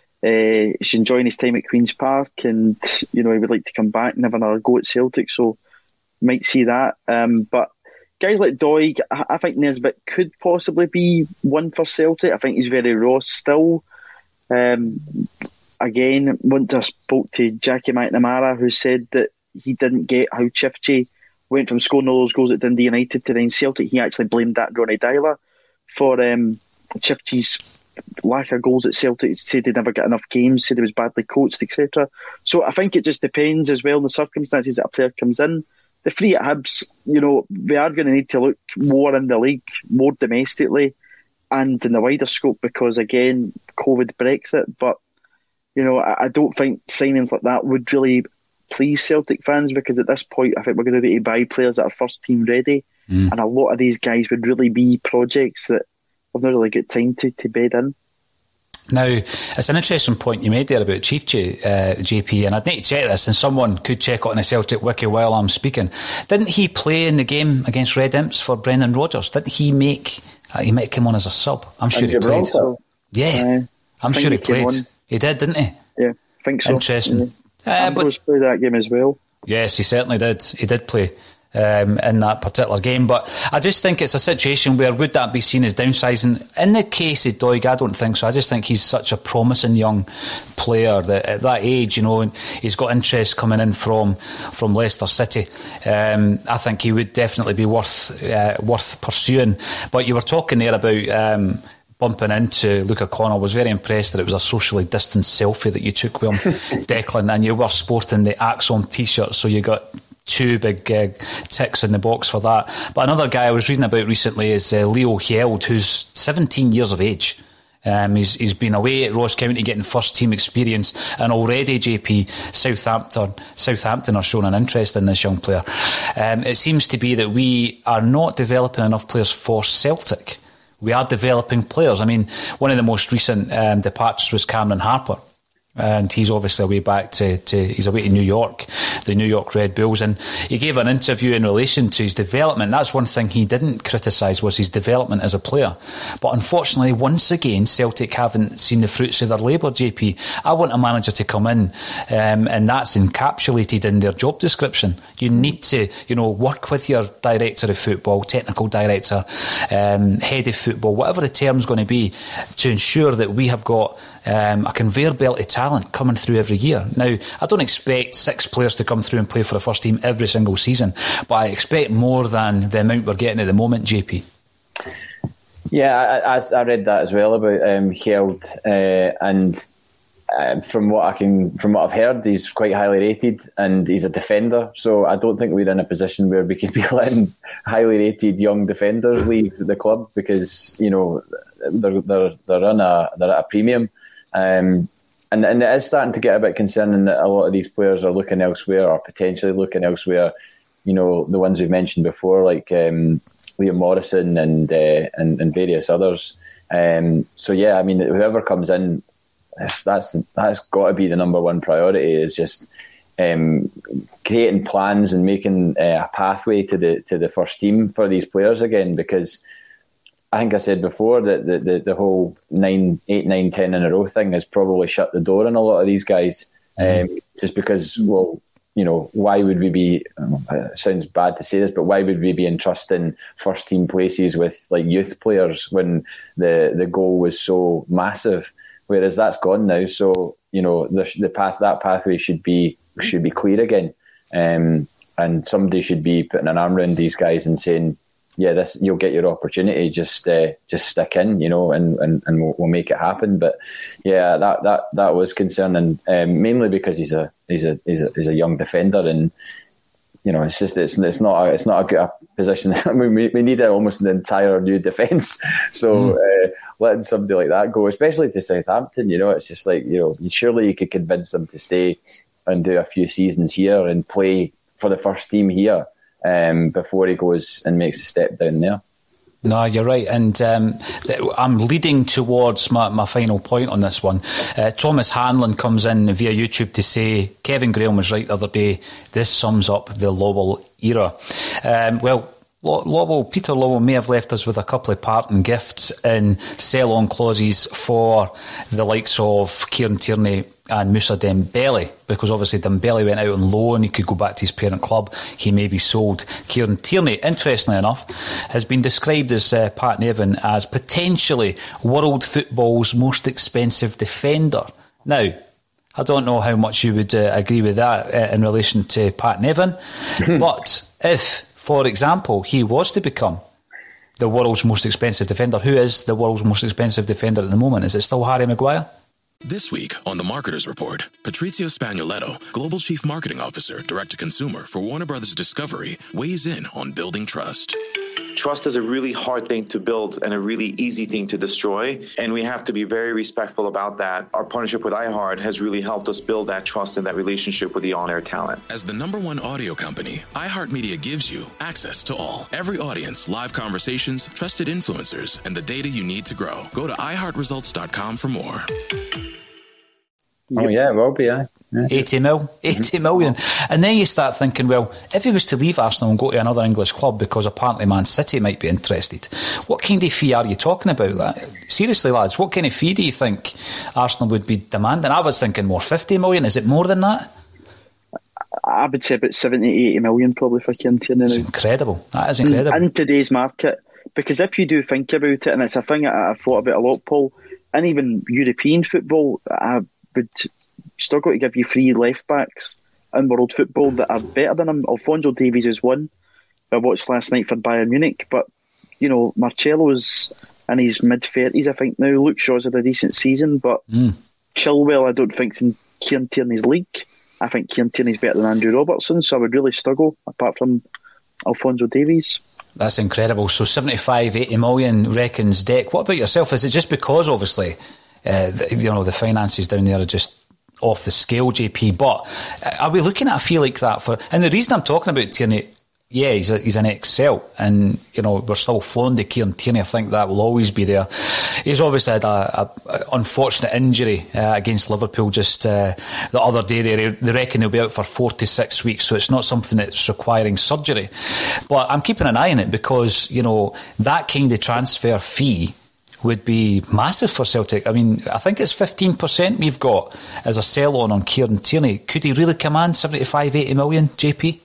uh, he's enjoying his time at Queen's Park, and you know he would like to come back and have another go at Celtic. So might see that. Um, but guys like Doig, I, I think Nisbet could possibly be one for Celtic. I think he's very raw still. Um, Again, once I spoke to Jackie McNamara, who said that he didn't get how Chifchi went from scoring all those goals at Dundee United to then Celtic. He actually blamed that Ronnie Dyler for um, Chifchi's lack of goals at Celtic. He said he'd never got enough games, said he was badly coached, et cetera. So I think it just depends as well on the circumstances that a player comes in. The three at Hibs, you know, we are going to need to look more in the league, more domestically, and in the wider scope because, again, COVID, Brexit, but you know, I don't think signings like that would really please Celtic fans because at this point I think we're going to need to buy players that are first team ready, mm. and a lot of these guys would really be projects that have not really got time to, to bed in. Now, it's an interesting point you made there about Chifchi, uh, J P, and I'd need to check this, and someone could check it on the Celtic wiki while I'm speaking. Didn't he play in the game against Red Imps for Brendan Rodgers? Didn't he make, uh, he might come on as a sub? I'm sure he played. Yeah, uh, I'm sure he, he played. He did, didn't he? Yeah, I think so. Interesting. Yeah. Uh, but played that game as well. Yes, he certainly did. He did play um, in that particular game. But I just think it's a situation where would that be seen as downsizing? In the case of Doig, I don't think so. I just think he's such a promising young player that at that age, you know, he's got interest coming in from from Leicester City. Um, I think he would definitely be worth uh, worth pursuing. But you were talking there about Um, bumping into Luca Connell. I was very impressed that it was a socially distanced selfie that you took with him, Declan, and you were sporting the Axon t-shirt, so you got two big uh, ticks in the box for that. But another guy I was reading about recently is uh, Leo Hjeld, who's seventeen years of age. Um, he's, he's been away at Ross County getting first team experience, and already, J P, Southampton Southampton are showing an interest in this young player. Um, it seems to be that we are not developing enough players for Celtic. We are developing players. I mean, one of the most recent um, departures was Cameron Harper. And he's obviously away back to, to, he's away to New York, the New York Red Bulls. And he gave an interview in relation to his development. That's one thing he didn't criticise, was his development as a player. But unfortunately, once again, Celtic haven't seen the fruits of their labour, J P. I want a manager to come in, um, and that's encapsulated in their job description. You need to, you know, work with your director of football, technical director, um, head of football, whatever the term's going to be, to ensure that we have got Um, a conveyor belt of talent coming through every year. Now, I don't expect six players to come through and play for the first team every single season, but I expect more than the amount we're getting at the moment, J P. Yeah, I, I, I read that as well about um, Hjeld, uh, and uh, from what I can, from what I've heard, he's quite highly rated and he's a defender. So I don't think we're in a position where we can be letting highly rated young defenders leave the club because you know they're they're they're on a they're at a premium. Um, and, and it is starting to get a bit concerning that a lot of these players are looking elsewhere or potentially looking elsewhere. You know, the ones we've mentioned before, like um, Liam Morrison and uh, and, and various others. Um, so yeah, I mean, whoever comes in, that's that's, that's got to be the number one priority. Is just um, creating plans and making uh, a pathway to the to the first team for these players again. Because I think I said before that the, the, the whole nine, eight, nine, ten in a row thing has probably shut the door on a lot of these guys. Um, just because, well, you know, why would we be, it sounds bad to say this, but why would we be entrusting first team places with like youth players when the, the goal was so massive? Whereas that's gone now. So, you know, the, the path, that pathway should be, should be clear again. Um, and somebody should be putting an arm around these guys and saying, yeah, this, you'll get your opportunity. Just, uh, just stick in, you know, and, and, and we'll, we'll make it happen. But yeah, that, that, that was concerning, um, mainly because he's a he's a he's a he's a young defender, and you know, it's just it's it's not a, it's not a good position. I mean, we we need almost an entire new defence. So mm. uh, letting somebody like that go, especially to Southampton, you know, it's just like, you know, surely you could convince him to stay and do a few seasons here and play for the first team here. Um, before he goes and makes a step down there. No, you're right, and um, th- I'm leading towards my, my final point on this one. Uh, Thomas Hanlon comes in via YouTube to say Kevin Graham was right the other day. This sums up the Lowell era. Um, well, Lowell, Peter Lowell may have left us with a couple of parting gifts in sell-on clauses for the likes of Kieran Tierney and Moussa Dembele, because obviously Dembele went out on loan, he could go back to his parent club, he may be sold. Kieran Tierney, interestingly enough, has been described as uh, Pat Nevin as potentially world football's most expensive defender. Now, I don't know how much you would uh, agree with that uh, in relation to Pat Nevin, but if, for example, he was to become the world's most expensive defender, who is the world's most expensive defender at the moment? Is it still Harry Maguire? This week on The Marketer's Report, Patrizio Spagnoletto, Global Chief Marketing Officer, Direct-to-Consumer for Warner Brothers Discovery, weighs in on building trust. Trust is a really hard thing to build and a really easy thing to destroy, and we have to be very respectful about that. Our partnership with iHeart has really helped us build that trust and that relationship with the on-air talent. As the number one audio company, iHeartMedia gives you access to all. Every audience, live conversations, trusted influencers, and the data you need to grow. Go to i heart results dot com for more. Oh yeah, it will be, yeah. yeah. eighty mil, eighty million. And then you start thinking, well, if he was to leave Arsenal and go to another English club, because apparently Man City might be interested, what kind of fee are you talking about? Seriously, lads, what kind of fee do you think Arsenal would be demanding? I was thinking more fifty million. Is it more than that? I would say about seventy, eighty million probably for Kieran Tierney. That's incredible. That is incredible. In, in today's market. Because if you do think about it, and it's a thing I've thought about a lot, Paul, and even European football, I would struggle to give you three left backs in world football that are better than him. Alphonso Davies is one. I watched last night for Bayern Munich, but you know, Marcelo's in his mid thirties, I think now. Luke Shaw's had a decent season, but mm. Chilwell, I don't think's in Kieran Tierney's league. I think Kieran Tierney's better than Andrew Robertson, so I would really struggle apart from Alphonso Davies. That's incredible. So seventy-five, eighty million reckons Deck. What about yourself? Is it just because obviously Uh, the, you know, the finances down there are just off the scale, J P, but are we looking at a fee like that for, and the reason I'm talking about Tierney, yeah, he's a, he's an ex-Celt, and you know, we're still fond of Kieran Tierney. I think that will always be there. He's obviously had a, a, a unfortunate injury uh, against Liverpool just uh, the other day. They, they reckon he'll be out for four to six weeks, so it's not something that's requiring surgery, but I'm keeping an eye on it because, you know, that kind of transfer fee would be massive for Celtic. I mean, I think it's fifteen percent we've got as a sell-on on Kieran Tierney. Could he really command seventy-five, eighty million, J P?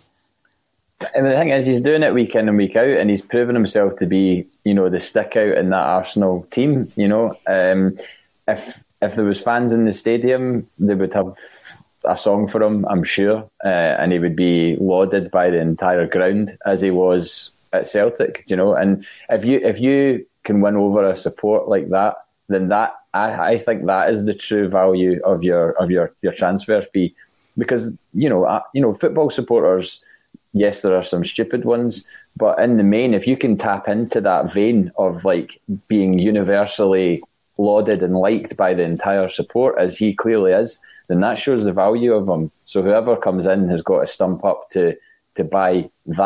And the thing is, he's doing it week in and week out, and he's proven himself to be, you know, the stick out in that Arsenal team. You know, um, if if there was fans in the stadium, they would have a song for him, I'm sure, uh, and he would be lauded by the entire ground as he was at Celtic. You know, and if you if you can win over a support like that, then that I, I think that is the true value of your of your, your transfer fee, because you know uh, you know football supporters, yes, there are some stupid ones, but in the main, if you can tap into that vein of like being universally lauded and liked by the entire support, as he clearly is, then that shows the value of him. So whoever comes in has got to stump up to to buy that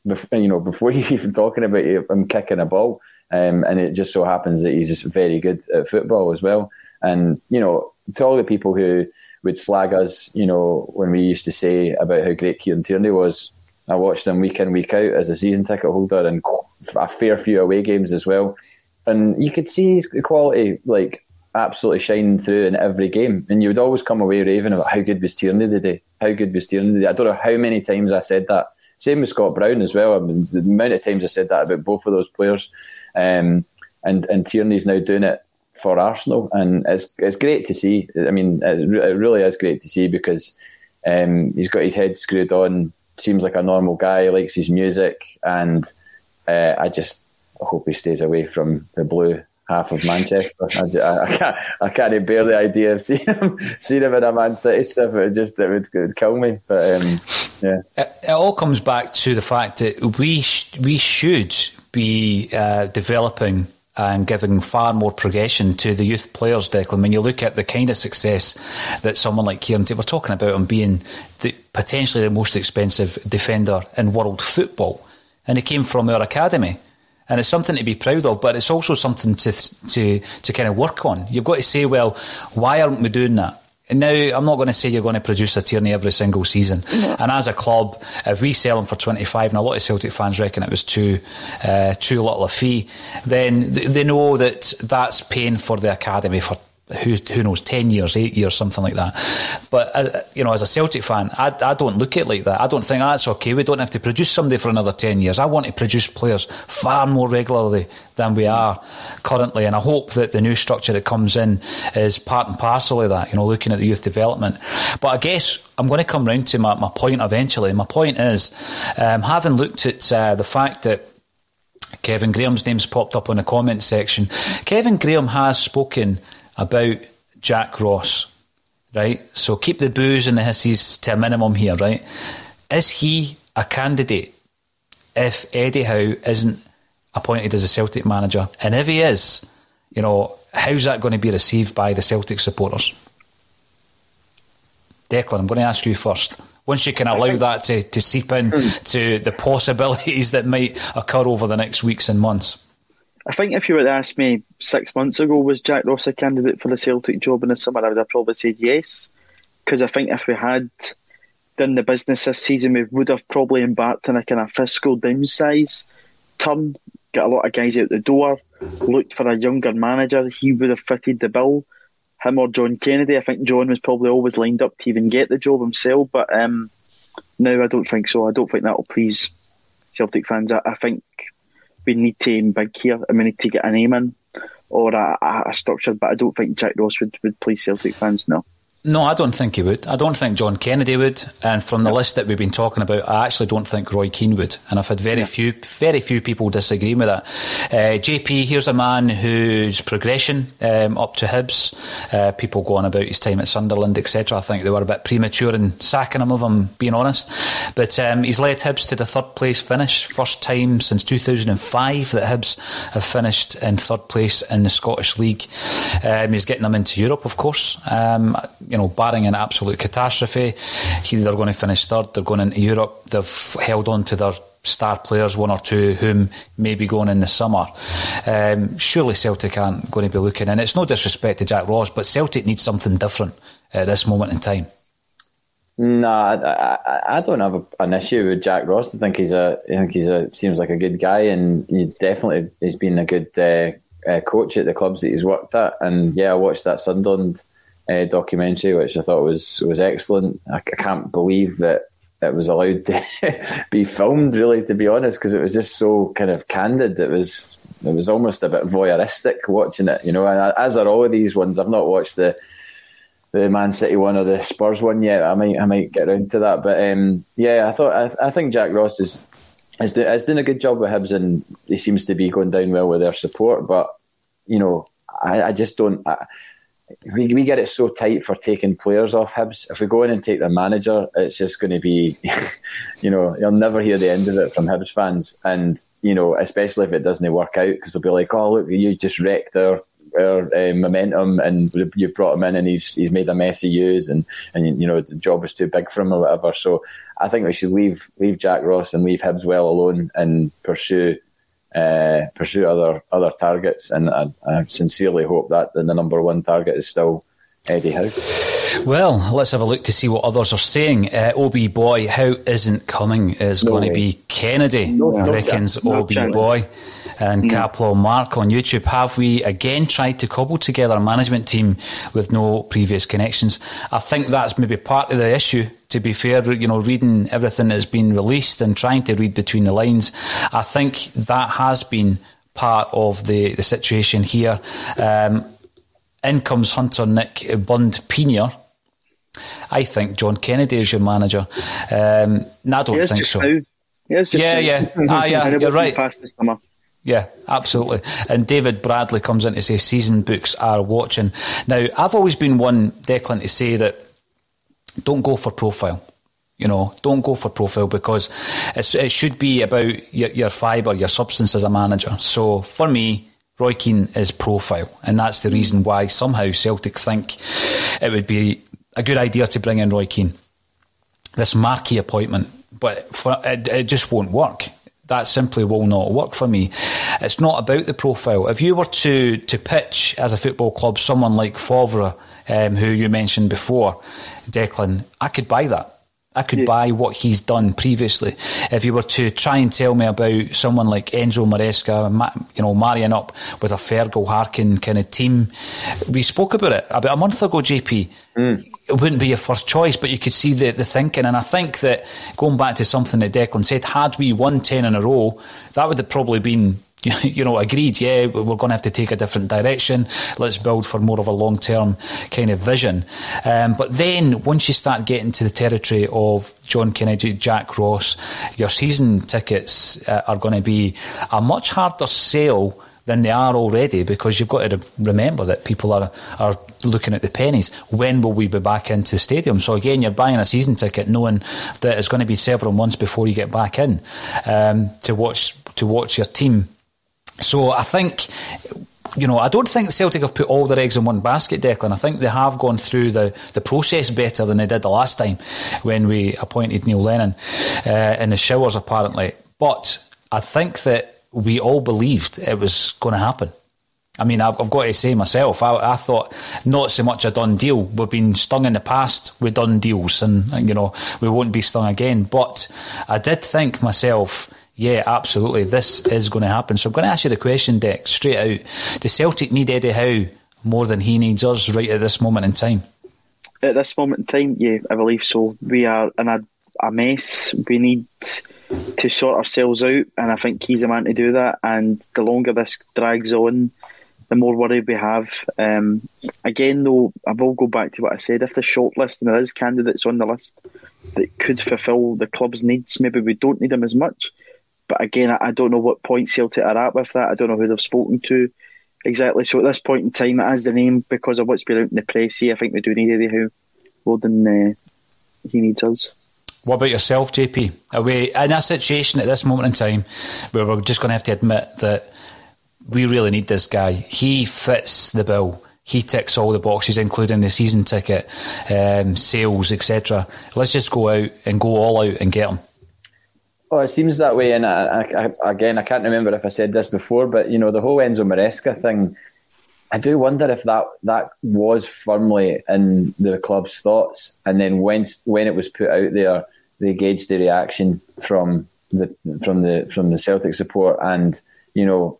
before, you know, before you even talking about him kicking a ball. Um, and it just so happens that he's just very good at football as well. And, you know, to all the people who would slag us, you know, when we used to say about how great Kieran Tierney was, I watched him week in, week out as a season ticket holder and a fair few away games as well. And you could see his quality, like, absolutely shining through in every game. And you would always come away raving about how good was Tierney today. How good was Tierney today. I don't know how many times I said that. Same with Scott Brown as well. I mean, the amount of times I said that about both of those players. Um, and, and Tierney's now doing it for Arsenal. And it's it's great to see. I mean, it, it really is great to see because um, he's got his head screwed on, seems like a normal guy, likes his music. And uh, I just hope he stays away from the blue half of Manchester. I, I can't, I can't bear the idea of seeing him, seeing him in a Man City stuff. It just it would, it would kill me. But um, yeah, it, it all comes back to the fact that we sh- we should be uh, developing and giving far more progression to the youth players, Declan. When you look at the kind of success that someone like Kieran, we're talking about him being the, potentially the most expensive defender in world football, and he came from our academy. And it's something to be proud of, but it's also something to to to kind of work on. You've got to say, well, why aren't we doing that? And now, I'm not going to say you're going to produce a Tierney every single season. Yeah. And as a club, if we sell him for twenty-five, and a lot of Celtic fans reckon it was too uh, too little a fee, then they know that that's paying for the academy for who who knows, ten years, eight years, something like that. But uh, you know, as a Celtic fan, I, I don't look at it like that. I don't think that's okay. We don't have to produce somebody for another ten years. I want to produce players far more regularly than we are currently, and I hope that the new structure that comes in is part and parcel of that, you know, looking at the youth development. But I guess I'm going to come round to my, my point eventually. My point is, um, having looked at uh, the fact that Kevin Graham's name's popped up on the comments section, Kevin Graham has spoken about Jack Ross, right? So keep the boos and the hisses to a minimum here, right? Is he a candidate if Eddie Howe isn't appointed as a Celtic manager? And if he is, you know, how's that going to be received by the Celtic supporters? Declan, I'm going to ask you first. Once you can allow that to, to seep in to the possibilities that might occur over the next weeks and months. I think if you were to ask me six months ago, was Jack Ross a candidate for the Celtic job in the summer, I would have probably said yes. Because I think if we had done the business this season, we would have probably embarked on a kind of fiscal downsize turn, get a lot of guys out the door, looked for a younger manager. He would have fitted the bill. Him or John Kennedy. I think John was probably always lined up to even get the job himself. But um, now I don't think so. I don't think that will please Celtic fans. I, I think we need to aim big here, and we need to get a name in or a, a, a structure, but I don't think Jack Ross would, would please Celtic fans, no. No, I don't think he would. I don't think John Kennedy would. And from the yeah. list that we've been talking about, I actually don't think Roy Keane would. And I've had very yeah. few very few people disagree with that. Uh, J P, here's a man whose progression um, up to Hibs, uh, people go on about his time at Sunderland, et cetera. I think they were a bit premature in sacking him, if I'm being honest. But um, he's led Hibs to the third place finish. First time since two thousand five that Hibs have finished in third place in the Scottish League. Um, he's getting them into Europe, of course. Um, You know, barring an absolute catastrophe, they're going to finish third. They're going into Europe. They've held on to their star players, one or two, whom may be going in the summer. Um, surely Celtic aren't going to be looking, and it's no disrespect to Jack Ross, but Celtic needs something different at this moment in time. Nah, I, I, I don't have a, an issue with Jack Ross. I think he's a, I think he's a seems like a good guy, and he definitely has been a good uh, uh, coach at the clubs that he's worked at. And yeah, I watched that Sunderland Uh, documentary, which I thought was was excellent. I, I can't believe that it was allowed to be filmed, really, to be honest, because it was just so kind of candid. It was it was almost a bit voyeuristic watching it, you know. And as are all of these ones. I've not watched the the Man City one or the Spurs one yet. I might I might get around to that, but um, yeah, I thought I, I think Jack Ross is is, do, is doing a good job with Hibs, and he seems to be going down well with their support. But you know, I, I just don't. I, We we get it so tight for taking players off Hibs. If we go in and take the manager, it's just going to be, you know, you'll never hear the end of it from Hibs fans. And, you know, especially if it doesn't work out, because they'll be like, oh, look, you just wrecked our our uh, momentum, and you've brought him in and he's he's made a mess of you, and and you know the job is too big for him or whatever. So I think we should leave leave Jack Ross and leave Hibs well alone and pursue uh, pursue other other targets. And I, I sincerely hope that the number one target is still Eddie Howe. Well, let's have a look to see what others are saying. Uh, O B Boy, Howe isn't coming. Is no going way. to be Kennedy. No, no, reckons no, O B no Boy. And no. Caplo Mark on YouTube. Have we again tried to cobble together a management team with no previous connections? I think that's maybe part of the issue. To be fair, you know, reading everything that's been released and trying to read between the lines, I think that has been part of the, the situation here. Um, in comes Hunter Nick Bund Penior. I think John Kennedy is your manager. Um, no, I don't think so. Yeah, yeah. Ah, yeah, you're right. Past this summer. Yeah, absolutely. And David Bradley comes in to say season books are watching. Now, I've always been one, Declan, to say that don't go for profile. You know, don't go for profile because it's, it should be about your, your fibre, your substance as a manager. So for me, Roy Keane is profile, and that's the reason why somehow Celtic think it would be a good idea to bring in Roy Keane. This marquee appointment, but for, it, it just won't work. That simply will not work for me. It's not about the profile. If you were to to pitch as a football club someone like Favre, um, who you mentioned before, Declan, I could buy that. I could yeah. buy what he's done previously. If you were to try and tell me about someone like Enzo Maresca, you know, marrying up with a Fergal Harkin kind of team, we spoke about it about a month ago, J P. Mm. It wouldn't be your first choice, but you could see the, the thinking. And I think that going back to something that Declan said, had we won ten in a row, that would have probably been, you know, agreed, yeah, we're going to have to take a different direction. Let's build for more of a long-term kind of vision. Um, but then once you start getting to the territory of John Kennedy, Jack Ross, your season tickets uh, are going to be a much harder sell than they are already, because you've got to remember that people are are looking at the pennies. When will we be back into the stadium? So again, you're buying a season ticket knowing that it's going to be several months before you get back in um, to watch to watch your team. So I think, you know, I don't think Celtic have put all their eggs in one basket, Declan. I think they have gone through the, the process better than they did the last time when we appointed Neil Lennon uh, in the showers, apparently. But I think that we all believed it was going to happen. I mean, I've, I've got to say myself, I, I thought not so much a done deal. We've been stung in the past with done deals, and, and you know, we won't be stung again. But I did think myself, yeah, absolutely, this is going to happen. So I'm going to ask you the question, Deck, straight out. Does Celtic need Eddie Howe more than he needs us right at this moment in time? At this moment in time, yeah, I believe so. We are in a, a mess. We need to sort ourselves out, and I think he's the man to do that. And the longer this drags on, the more worry we have. Um, again, though, I will go back to what I said. If the shortlist and there is candidates on the list that could fulfil the club's needs, maybe we don't need them as much. But again, I don't know what point Celtic are at with that. I don't know who they've spoken to exactly. So at this point in time, it has the name because of what's been out in the press. Yeah, I think we do need Eddie Howe more than uh, he needs us. What about yourself, J P? Are we in a situation at this moment in time where we're just going to have to admit that we really need this guy? He fits the bill. He ticks all the boxes, including the season ticket, um, sales, et cetera. Let's just go out and go all out and get him. Oh, it seems that way, and I, I, again, I can't remember if I said this before, but you know, the whole Enzo Maresca thing, I do wonder if that, that was firmly in the club's thoughts, and then when when it was put out there, they gauged the reaction from the from the from the Celtic support, and you know,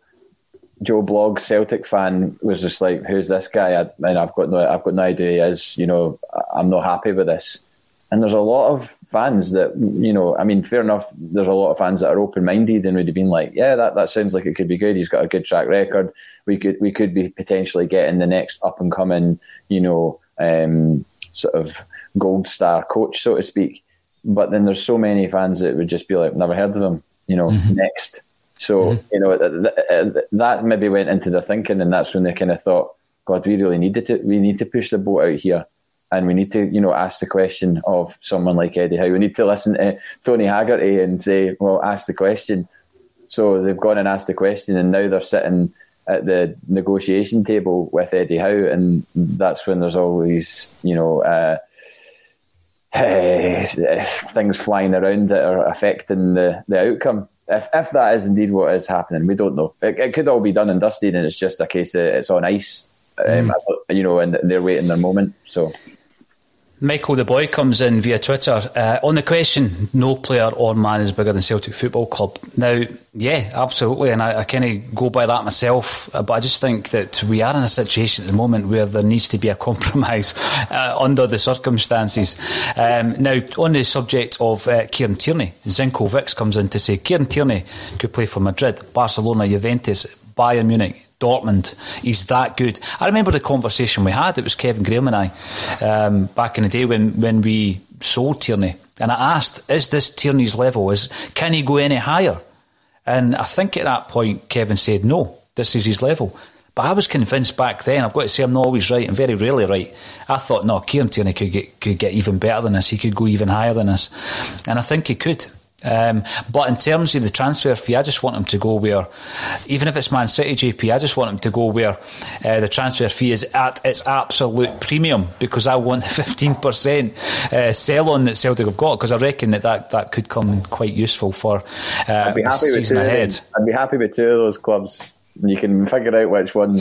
Joe Blogg, Celtic fan, was just like, "Who's this guy?" I, and I've got no, I've got no idea who he is. You know, I'm not happy with this. And there's a lot of fans that, you know, I mean, fair enough, there's a lot of fans that are open-minded and would have been like, yeah, that, that sounds like it could be good. He's got a good track record. We could we could be potentially getting the next up-and-coming, you know, um, sort of gold star coach, so to speak. But then there's so many fans that would just be like, never heard of him, you know, mm-hmm. next. So, mm-hmm. you know, th- th- that maybe went into their thinking, and that's when they kind of thought, God, we really needed to, we need to push the boat out here. And we need to, you know, ask the question of someone like Eddie Howe. We need to listen to Tony Haggerty and say, well, ask the question. So they've gone and asked the question, and now they're sitting at the negotiation table with Eddie Howe, and that's when there's always, you know, uh, things flying around that are affecting the, the outcome. If if that is indeed what is happening, we don't know. It, it could all be done and dusted, and it's just a case of it's on ice, mm. um, you know, and they're waiting their moment. So. Michael the Boy comes in via Twitter. Uh, on the question, no player or man is bigger than Celtic Football Club. Now, yeah, absolutely, and I, I kind of go by that myself, but I just think that we are in a situation at the moment where there needs to be a compromise uh, under the circumstances. Um, now, on the subject of uh, Kieran Tierney, Zinko Vix comes in to say Kieran Tierney could play for Madrid, Barcelona, Juventus, Bayern Munich, Dortmund. He's that good. I remember the conversation we had. It was Kevin Graham and I um, back in the day when, when we sold Tierney, and I asked, is this Tierney's level? Is can he go any higher? And I think at that point Kevin said no, this is his level. But I was convinced back then, I've got to say I'm not always right, I'm very rarely right. I thought no, Kieran Tierney could get, could get even better than this, he could go even higher than this, and I think he could. Um, but in terms of the transfer fee, I just want him to go where, even if it's Man City, J P, I just want him to go where uh, the transfer fee is at its absolute premium, because I want the fifteen percent uh, sell on that Celtic have got, because I reckon that, that that could come quite useful for uh, I'd be happy the with season two, ahead. I'd be happy with two of those clubs. You can figure out which one.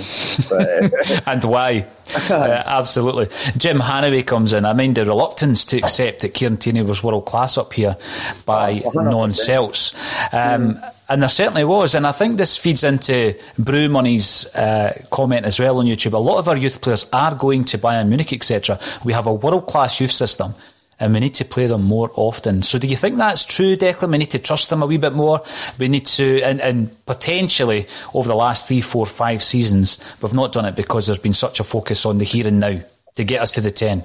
And why. uh, absolutely. Jim Hannaway comes in. I mean, the reluctance to accept that Kieran Tierney was world class up here by oh, non-Celts. Um, mm. And there certainly was. And I think this feeds into Brew Money's uh, comment as well on YouTube. A lot of our youth players are going to Bayern Munich, et cetera. We have a world class youth system, and we need to play them more often. So do you think that's true, Declan? We need to trust them a wee bit more. We need to, and, and potentially over the last three, four, five seasons, we've not done it because there's been such a focus on the here and now to get us to the ten.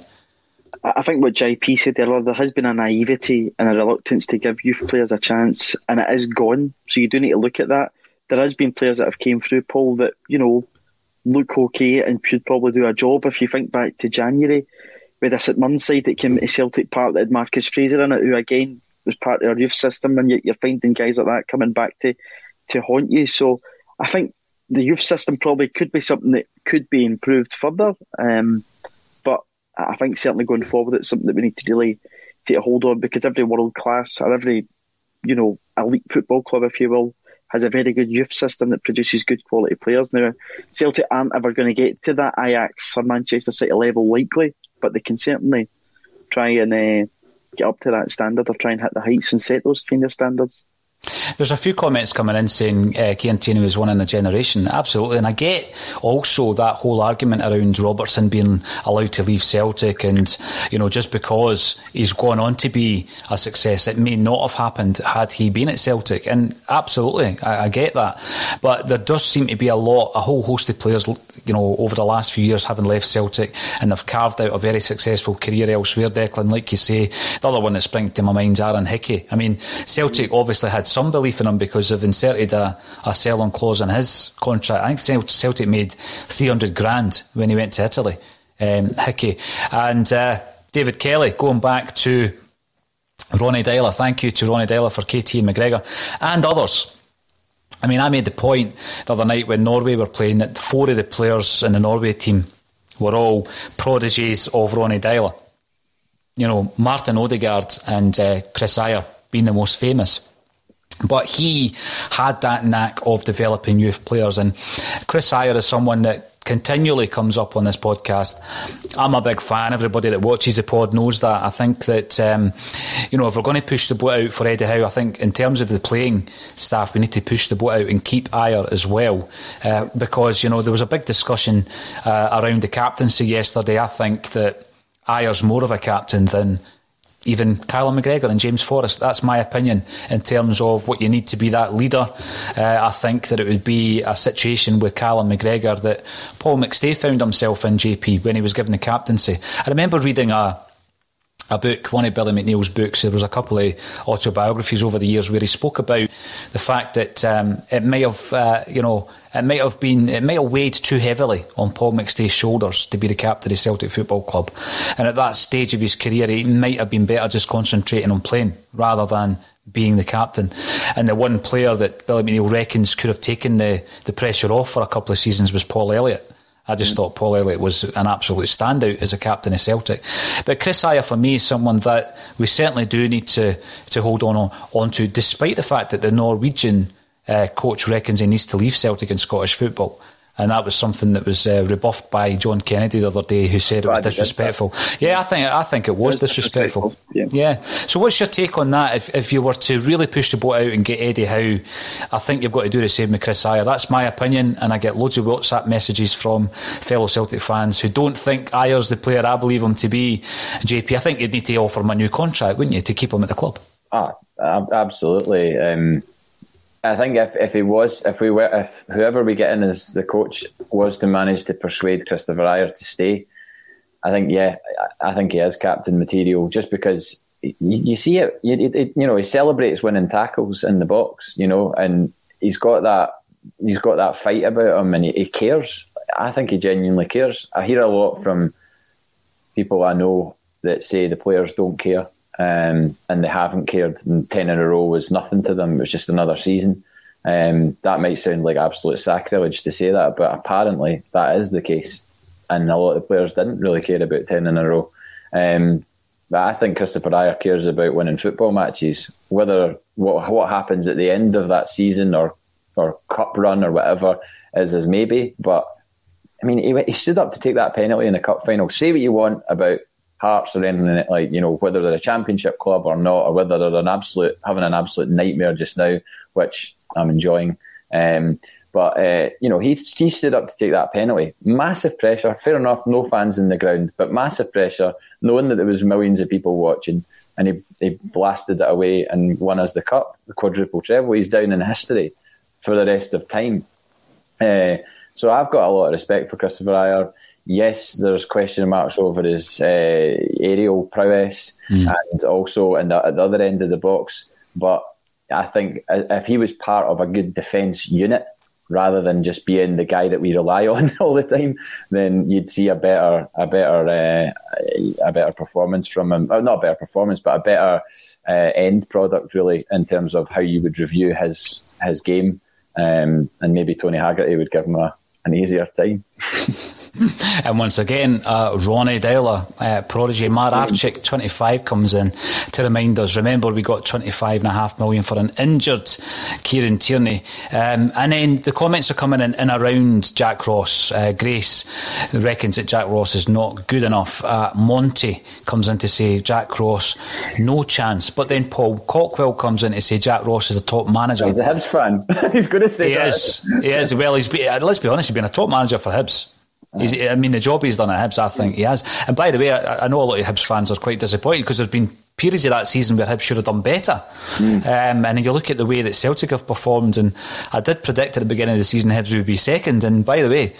I think what J P said earlier, there has been a naivety and a reluctance to give youth players a chance, and it is gone. So you do need to look at that. There has been players that have came through, Paul, that, you know, look okay and should probably do a job. If you think back to January, with a St Mirren side that came to Celtic Park that had Marcus Fraser in it, who again was part of our youth system, and you're finding guys like that coming back to, to haunt you. So I think the youth system probably could be something that could be improved further. Um, but I think certainly going forward, it's something that we need to really take a hold on, because every world class or every, you know, elite football club, if you will, has a very good youth system that produces good quality players. Now, Celtic aren't ever going to get to that Ajax or Manchester City level likely, but they can certainly try and uh, get up to that standard, or try and hit the heights and set those kind of standards. There's a few comments coming in saying uh, Kieran Tierney was one in a generation. Absolutely. And I get also that whole argument around Robertson being allowed to leave Celtic, and, you know, just because he's gone on to be a success, it may not have happened had he been at Celtic. And absolutely, I, I get that. But there does seem to be a lot, a whole host of players, you know, over the last few years having left Celtic and have carved out a very successful career elsewhere, Declan. Like you say, the other one that springs to my mind is Aaron Hickey. I mean, Celtic obviously had some belief in him because they've inserted a, a sell-on clause in his contract. I think Celtic made three hundred grand when he went to Italy, um, Hickey. And uh, David Kelly, going back to Ronnie Deila, thank you to Ronnie Deila for K T and McGregor and others. I mean, I made the point the other night when Norway were playing that four of the players in the Norway team were all prodigies of Ronnie Deila. You know, Martin Odegaard and uh, Chris Ayer being the most famous. But he had that knack of developing youth players, and Chris Ayer is someone that continually comes up on this podcast. I'm a big fan. Everybody that watches the pod knows that. I think that, um, you know, if we're going to push the boat out for Eddie Howe, I think in terms of the playing staff, we need to push the boat out and keep Ayer as well. Uh, because, you know, there was a big discussion uh, around the captaincy yesterday. I think that Ayer's more of a captain than even Callum McGregor and James Forrest. That's my opinion in terms of what you need to be that leader. Uh, I think that it would be a situation with Callum McGregor that Paul McStay found himself in, J P, when he was given the captaincy. I remember reading a a book, one of Billy McNeil's books. There was a couple of autobiographies over the years where he spoke about the fact that um, it may have, uh, you know, it might have been, it might have weighed too heavily on Paul McStay's shoulders to be the captain of Celtic Football Club. And at that stage of his career, he might have been better just concentrating on playing rather than being the captain. And the one player that Billy McNeill reckons could have taken the, the pressure off for a couple of seasons was Paul Elliott. I just mm. thought Paul Elliott was an absolute standout as a captain of Celtic. But Chris Ajer, for me, is someone that we certainly do need to, to hold on, on to, despite the fact that the Norwegian uh, coach reckons he needs to leave Celtic in Scottish football. And that was something that was uh, rebuffed by John Kennedy the other day, who said it was disrespectful. Yeah, I think I think it was disrespectful. disrespectful. Yeah. yeah. So what's your take on that? If if you were to really push the boat out and get Eddie Howe, I think you've got to do the same with Chris Ajer. That's my opinion, and I get loads of WhatsApp messages from fellow Celtic fans who don't think Ajer's the player I believe him to be. J P, I think you'd need to offer him a new contract, wouldn't you, to keep him at the club? Ah, absolutely. Um, I think if, if he was, if we were, if whoever we get in as the coach was to manage to persuade Christopher Ajer to stay, I think yeah, I, I think he is captain material. Just because you, you see it, you, it, you know, he celebrates winning tackles in the box, you know, and he's got that, he's got that fight about him, and he, he cares. I think he genuinely cares. I hear a lot from people I know that say the players don't care. Um, and they haven't cared, and ten in a row was nothing to them. It was just another season. Um, that might sound like absolute sacrilege to say that, but apparently that is the case. And a lot of the players didn't really care about ten in a row. Um, but I think Christopher Ajer cares about winning football matches. Whether what what happens at the end of that season or or cup run or whatever is is maybe. But I mean, he, he stood up to take that penalty in the cup final. Say what you want about Hearts or anything like, you know, whether they're a championship club or not, or whether they're an absolute having an absolute nightmare just now, which I'm enjoying. Um, but uh, you know, he he stood up to take that penalty. Massive pressure. Fair enough, no fans in the ground, but massive pressure, knowing that there was millions of people watching, and he he blasted it away and won us the cup, the quadruple treble. He's down in history for the rest of time. Uh, so I've got a lot of respect for Christopher Ajer. Yes, there's question marks over his uh, aerial prowess mm. and also in the, at the other end of the box. But I think if he was part of a good defence unit, rather than just being the guy that we rely on all the time, then you'd see a better, a better, uh, a better performance from him. Oh, not a better performance, but a better uh, end product, really, in terms of how you would review his his game. Um, and maybe Tony Haggerty would give him a, an easier time. And once again, uh, Ronnie Dowler, uh, prodigy, Maravchik, twenty-five, comes in to remind us. Remember, we got twenty-five and a half million for an injured Kieran Tierney. Um, and then the comments are coming in, in around Jack Ross. Uh, Grace reckons that Jack Ross is not good enough. Uh, Monty comes in to say Jack Ross, no chance. But then Paul Cockwell comes in to say Jack Ross is a top manager. He's a Hibs fan. He's going to say he that. Is. He is. Well, he's been, let's be honest, he's been a top manager for Hibs. He's, I mean, the job he's done at Hibs, I think he has. And by the way, I, I know a lot of Hibs fans are quite disappointed because there's been periods of that season where Hibs should have done better. Mm. Um, and you look at the way that Celtic have performed, and I did predict at the beginning of the season Hibs would be second. And by the way,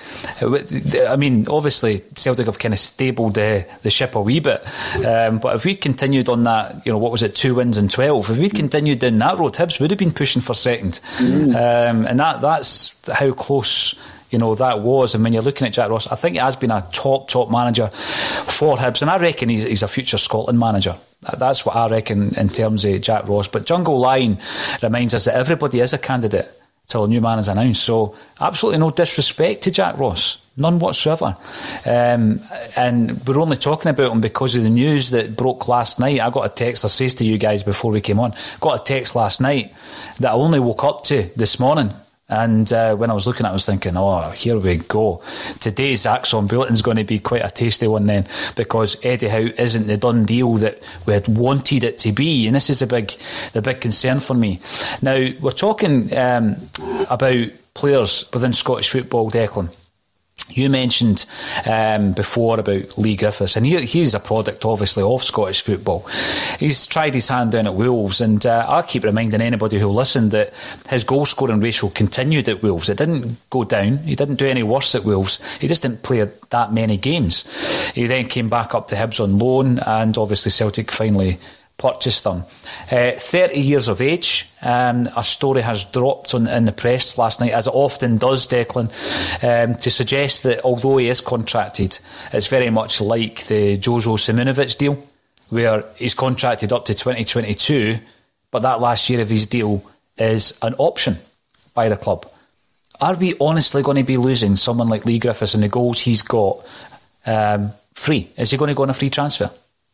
I mean, obviously Celtic have kind of stabled the, the ship a wee bit. Um, but if we'd continued on that, you know, what was it, two wins and twelve, if we'd continued down that road, Hibs would have been pushing for second. Mm. Um, and that that's how close, you know, that was. And when you're looking at Jack Ross, I think he has been a top, top manager for Hibs. And I reckon he's, he's a future Scotland manager. That's what I reckon in terms of Jack Ross. But Jungle Line reminds us that everybody is a candidate till a new man is announced. So absolutely no disrespect to Jack Ross. None whatsoever. Um, and we're only talking about him because of the news that broke last night. I got a text, I says to you guys before we came on, got a text last night that I only woke up to this morning. And uh, when I was looking at it, I was thinking, oh, here we go. Today's Axon Bulletin is going to be quite a tasty one then, because Eddie Howe isn't the done deal that we had wanted it to be. And this is a big, the big concern for me. Now, we're talking um, about players within Scottish football, Declan. You mentioned um, before about Leigh Griffiths, and he, he's a product, obviously, of Scottish football. He's tried his hand down at Wolves, and uh, I keep reminding anybody who'll listen that his goal-scoring ratio continued at Wolves. It didn't go down. He didn't do any worse at Wolves. He just didn't play that many games. He then came back up to Hibs on loan, and obviously Celtic finally purchased them. Uh, thirty years of age. Um, a story has dropped on, in the press last night, as it often does, Declan, um, to suggest that although he is contracted, it's very much like the Jozo Simunovic deal, where he's contracted up to twenty twenty-two, but that last year of his deal is an option by the club. Are we honestly going to be losing someone like Leigh Griffiths and the goals he's got um, free? Is he going to go on a free transfer?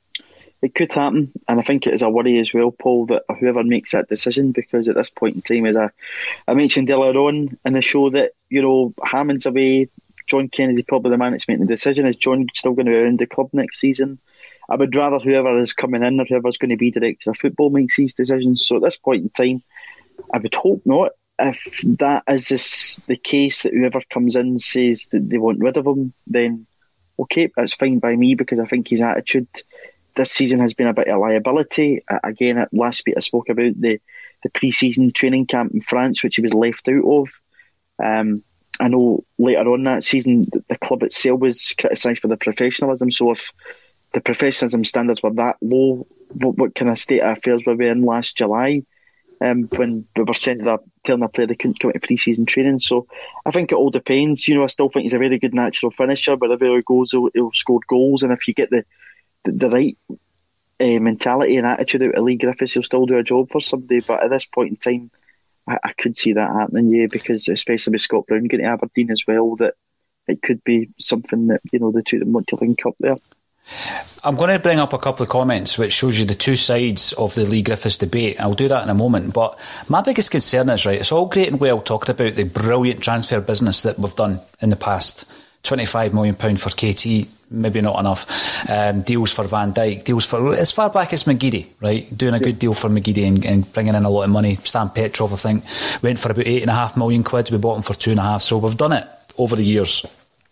It could happen, and I think it is a worry as well, Paul, that whoever makes that decision, because at this point in time, as I, I mentioned earlier on in the show, that, you know, Hammond's away, John Kennedy probably the man that's making the decision. Is John still going to be around the club next season? I would rather whoever is coming in or whoever's going to be director of football makes these decisions. So at this point in time, I would hope not. If that is this, the case, that whoever comes in says that they want rid of him, then okay, that's fine by me, because I think his attitude this season has been a bit of a liability. Uh, again, at last week I spoke about the, the pre-season training camp in France, which he was left out of. Um, I know later on that season, the, the club itself was criticised for the professionalism. So if the professionalism standards were that low, what, what kind of state of affairs were we in last July um, when we were sending up, telling a player they couldn't come to pre-season training? So I think it all depends. You know, I still think he's a very good natural finisher. Wherever he goes, he'll, he'll score goals, and if you get the the, the right uh, mentality and attitude out of Leigh Griffiths, he'll still do a job for somebody. But at this point in time, I, I could see that happening, yeah, because especially with Scott Brown getting to Aberdeen as well, that it could be something that, you know, the two of them want to link up there. I'm going to bring up a couple of comments which shows you the two sides of the Leigh Griffiths debate. I'll do that in a moment, but my biggest concern is, right, it's all great and well talking about the brilliant transfer business that we've done in the past. twenty-five million pounds for K T, maybe not enough. Um, deals for Van Dijk, deals for as far back as McGeady, right? Doing a good deal for McGeady and, and bringing in a lot of money. Stan Petrov, I think, went for about eight and a half million quid. We bought him for two and a half. So we've done it over the years.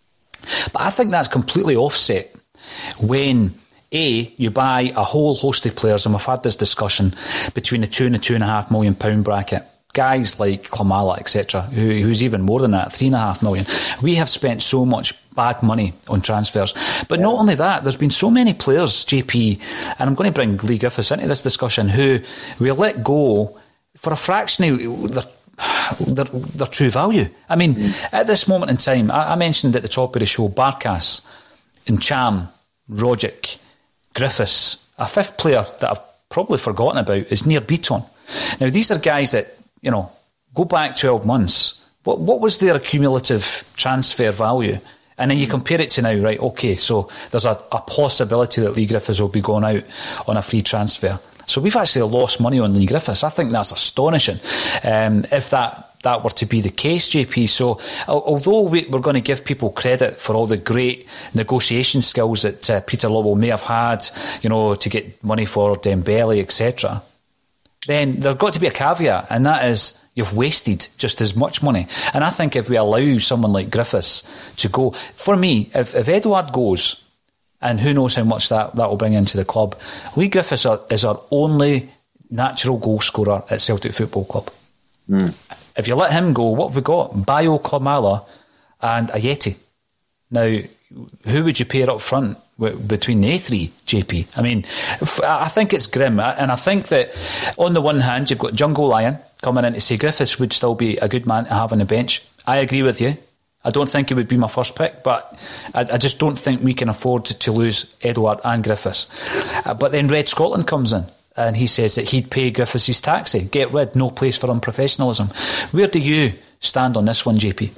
But I think that's completely offset when A, you buy a whole host of players, and we've had this discussion, between the two and the two and a half million pound bracket. Guys like Klimala, et cetera, who, who's even more than that, three and a half million. We have spent so much bad money on transfers. But yeah. Not only that, there's been so many players, J P, and I'm going to bring Leigh Griffiths into this discussion, who we let go for a fraction of their, their, their true value. I mean, mm. at this moment in time, I, I mentioned at the top of the show, Barkas, Ncham, Rogic, Griffiths. A fifth player that I've probably forgotten about is Nir Bitton. Now, these are guys that, you know, go back twelve months. What what was their cumulative transfer value? And then you compare it to now, right? Okay, so there's a, a possibility that Leigh Griffiths will be going out on a free transfer. So we've actually lost money on Leigh Griffiths. I think that's astonishing. Um, if that that were to be the case, J P. So although we, we're going to give people credit for all the great negotiation skills that uh, Peter Lawwell may have had, you know, to get money for Dembele, et cetera, then there's got to be a caveat, and that is you've wasted just as much money. And I think if we allow someone like Griffiths to go, for me, if, if Edouard goes, and who knows how much that, that will bring into the club, Leigh Griffiths are, is our only natural goal scorer at Celtic Football Club. Mm. If you let him go, what have we got? Bayo, Klimala and Ajeti. Now, who would you pair up front between the three, J P? I mean, I think it's grim, and I think that on the one hand you've got Jungle Lion coming in to say Griffiths would still be a good man to have on the bench. I agree with you. I don't think he would be my first pick, but I, I just don't think we can afford to, to lose Edouard and Griffiths. Uh, but then Red Scotland comes in and he says that he'd pay Griffiths his taxi. Get rid, no place for unprofessionalism. Where do you stand on this one, J P?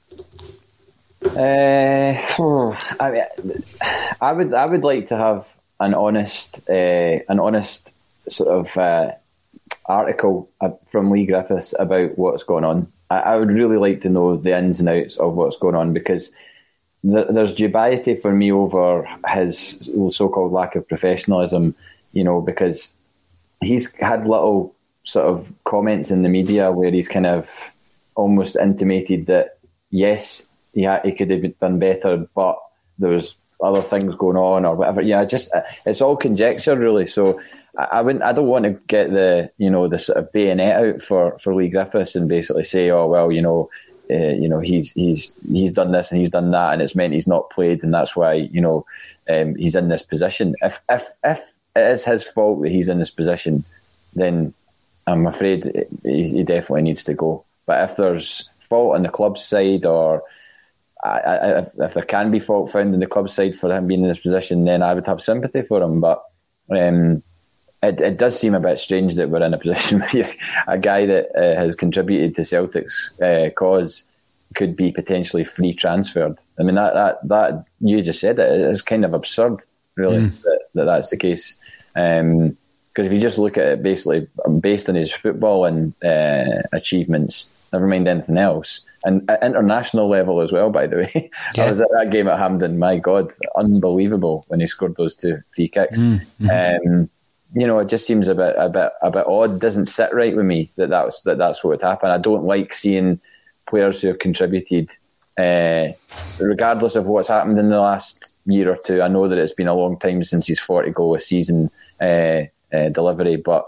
Uh, I mean, I would I would like to have an honest uh, an honest sort of uh, article from Leigh Griffiths about what's going on. I, I would really like to know the ins and outs of what's going on, because th- there's dubiety for me over his so-called lack of professionalism. You know, because he's had little sort of comments in the media where he's kind of almost intimated that yes, he had, he could have done better, but there's other things going on or whatever. Yeah, just it's all conjecture really. So I, I wouldn't, I don't want to get the you know the sort of bayonet out for, for Leigh Griffiths and basically say, oh well, you know, uh, you know he's he's he's done this and he's done that, and it's meant he's not played, and that's why you know um, he's in this position. If if if it is his fault that he's in this position, then I'm afraid he, he definitely needs to go. But if there's fault on the club's side, or I, I, if, if there can be fault found in the club's side for him being in this position, then I would have sympathy for him. But um, it, it does seem a bit strange that we're in a position where a guy that uh, has contributed to Celtic's uh, cause could be potentially free transferred. I mean, that, that, that you just said it, it's kind of absurd, really, mm. that, that that's the case. Um, because if you just look at it basically based on his football and uh, achievements, never mind anything else, and at international level as well, by the way. Yeah. I was at that game at Hampden, my God, unbelievable when he scored those two free kicks. Mm-hmm. Um, you know, it just seems a bit, a bit, a bit odd. It doesn't sit right with me that that's that that's what would happen. I don't like seeing players who have contributed, uh, regardless of what's happened in the last year or two. I know that it's been a long time since his forty goal a season uh, uh, delivery, but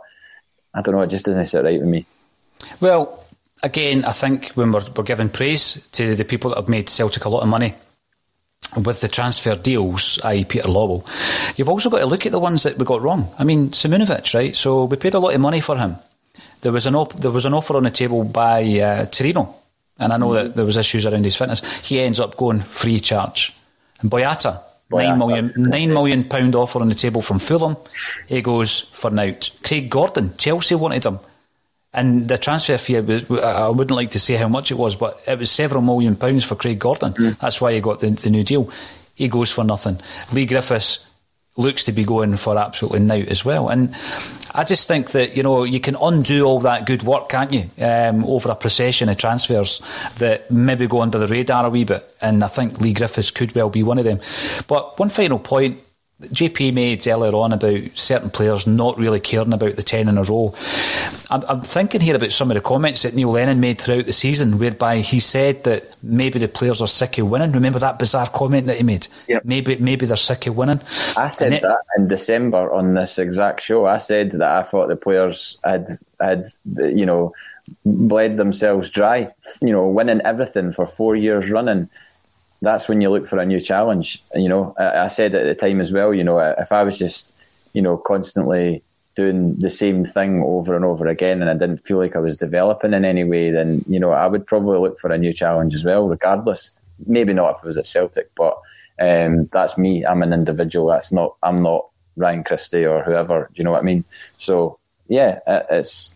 I don't know. It just doesn't sit right with me. Well, again, I think when we're, we're giving praise to the people that have made Celtic a lot of money with the transfer deals, that is. Peter Lawwell, you've also got to look at the ones that we got wrong. I mean, Simunovic, right? So we paid a lot of money for him. There was an op- there was an offer on the table by uh, Torino, and I know mm-hmm. that there was issues around his fitness. He ends up going free charge. And Boyata, Boyata. Nine million, nine million pound offer on the table from Fulham. He goes for naught. Craig Gordon, Chelsea wanted him. And the transfer fee, was, I wouldn't like to say how much it was, but it was several million pounds for Craig Gordon. Mm. That's why he got the, the new deal. He goes for nothing. Lee Griffiths looks to be going for absolutely naught as well. And I just think that, you know, you can undo all that good work, can't you, um, over a procession of transfers that maybe go under the radar a wee bit. And I think Lee Griffiths could well be one of them. But one final point J P made earlier on about certain players not really caring about the ten in a row. I'm, I'm thinking here about some of the comments that Neil Lennon made throughout the season, whereby he said that maybe the players are sick of winning. Remember that bizarre comment that he made? Yep. Maybe maybe they're sick of winning. I said it, that in December on this exact show. I said that I thought the players had had you know bled themselves dry. You know, winning everything for four years running. That's when you look for a new challenge. You know, I, I said at the time as well, you know, if I was just, you know, constantly doing the same thing over and over again and I didn't feel like I was developing in any way, then, you know, I would probably look for a new challenge as well, regardless. Maybe not if it was at Celtic, but um, that's me. I'm an individual. That's not, I'm not Ryan Christie or whoever. Do you know what I mean? So, yeah, it's,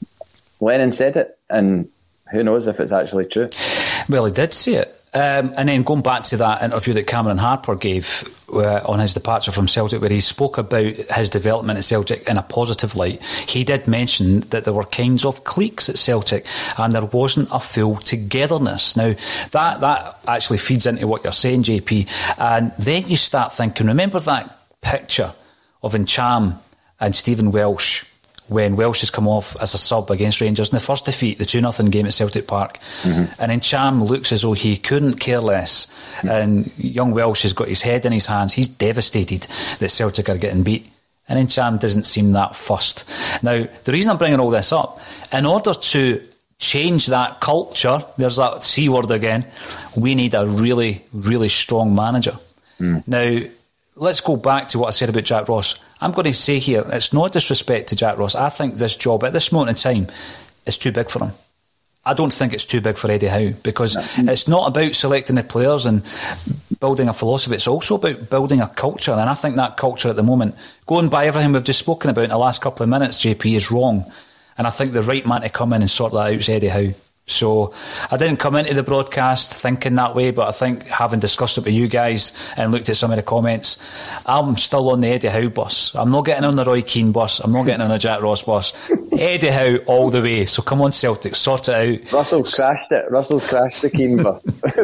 Lennon said it, and who knows if it's actually true. Well, he did say it. Um, and then going back to that interview that Cameron Harper gave uh, on his departure from Celtic, where he spoke about his development at Celtic in a positive light, he did mention that there were kinds of cliques at Celtic and there wasn't a full togetherness. Now, that, that actually feeds into what you're saying, J P. And then you start thinking, remember that picture of Ncham and Stephen Welsh when Welsh has come off as a sub against Rangers in the first defeat, the two nothing game at Celtic Park. Mm-hmm. And then Cham looks as though he couldn't care less. Mm-hmm. And young Welsh has got his head in his hands. He's devastated that Celtic are getting beat. And then Cham doesn't seem that fussed. Now, the reason I'm bringing all this up, in order to change that culture, there's that C word again, we need a really, really strong manager. Mm. Now, let's go back to what I said about Jack Ross. I'm going to say here, it's no disrespect to Jack Ross. I think this job at this moment in time is too big for him. I don't think it's too big for Eddie Howe, because no. It's not about selecting the players and building a philosophy. It's also about building a culture. And I think that culture at the moment, going by everything we've just spoken about in the last couple of minutes, J P, is wrong. And I think the right man to come in and sort that out is Eddie Howe. So I didn't come into the broadcast thinking that way, but I think having discussed it with you guys and looked at some of the comments, I'm still on the Eddie Howe bus. I'm not getting on the Roy Keane bus. I'm not getting on the Jack Ross bus. Eddie Howe all the way. So come on, Celtic, sort it out. Russell crashed it. Russell crashed the Keane bus.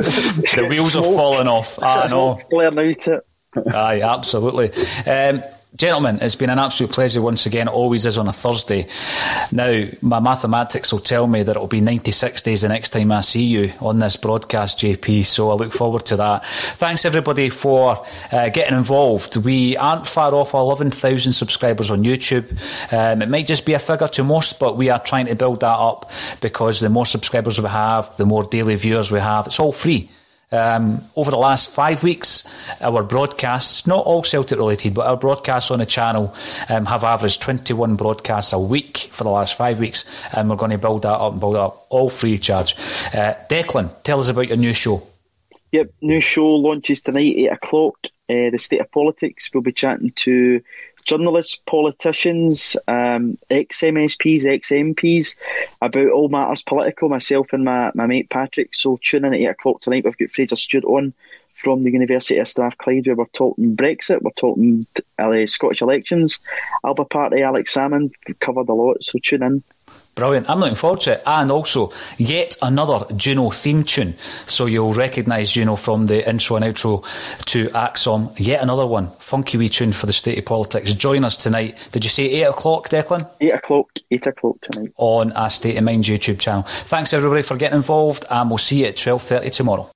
The wheels are falling off. I know. Blaring out it. Aye, absolutely. Um, Gentlemen, it's been an absolute pleasure once again. It always is on a Thursday. Now, my mathematics will tell me that it'll be ninety-six days the next time I see you on this broadcast, J P, so I look forward to that. Thanks everybody for uh, getting involved. We aren't far off eleven thousand subscribers on YouTube. Um, it might just be a figure to most, but we are trying to build that up, because the more subscribers we have, the more daily viewers we have. It's all free. Um, over the last five weeks, our broadcasts, not all Celtic related, but our broadcasts on the channel um, have averaged twenty-one broadcasts a week for the last five weeks, and we're going to build that up and build it up, all free of charge. Uh, Declan, tell us about your new show. Yep, new show launches tonight, eight o'clock. Uh, the State of Politics. We'll be chatting to journalists, politicians, um, ex-M S Ps, ex-M Ps about all matters political, myself and my, my mate Patrick. So tune in at eight o'clock tonight. We've got Fraser Stewart on from the University of Strathclyde, where we're talking Brexit, we're talking uh, Scottish elections. Alba Party, Alex Salmon, covered a lot, so tune in. Brilliant. I'm looking forward to it. And also, yet another Juno theme tune. So you'll recognise Juno from the intro and outro to Axom. Yet another one. Funky wee tune for the state of politics. Join us tonight. Did you say eight o'clock, Declan? eight o'clock, eight o'clock tonight. On a State of Mind YouTube channel. Thanks everybody for getting involved, and we'll see you at twelve thirty tomorrow.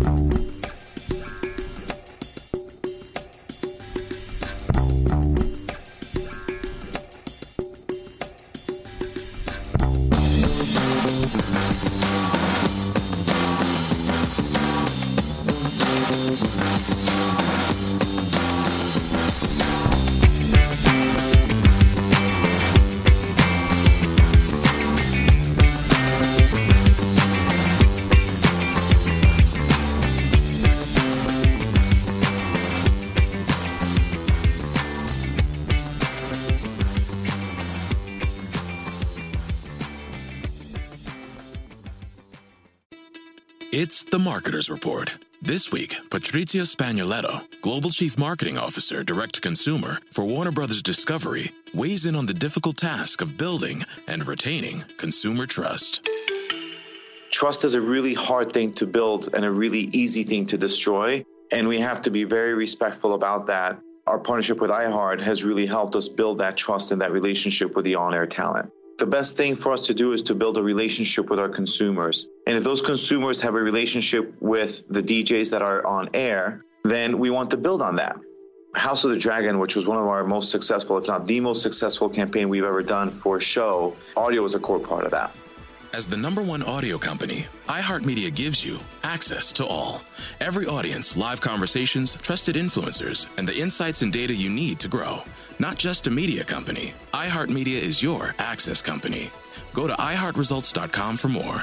It's The Marketer's Report. This week, Patrizia Spagnoletto, Global Chief Marketing Officer, Direct to Consumer for Warner Brothers Discovery, weighs in on the difficult task of building and retaining consumer trust. Trust is a really hard thing to build and a really easy thing to destroy, and we have to be very respectful about that. Our partnership with iHeart has really helped us build that trust and that relationship with the on-air talent. The best thing for us to do is to build a relationship with our consumers. And if those consumers have a relationship with the D Js that are on air, then we want to build on that. House of the Dragon, which was one of our most successful, if not the most successful campaign we've ever done for a show, audio was a core part of that. As the number one audio company, iHeartMedia gives you access to all. Every audience, live conversations, trusted influencers, and the insights and data you need to grow. Not just a media company, iHeartMedia is your access company. Go to i heart results dot com for more.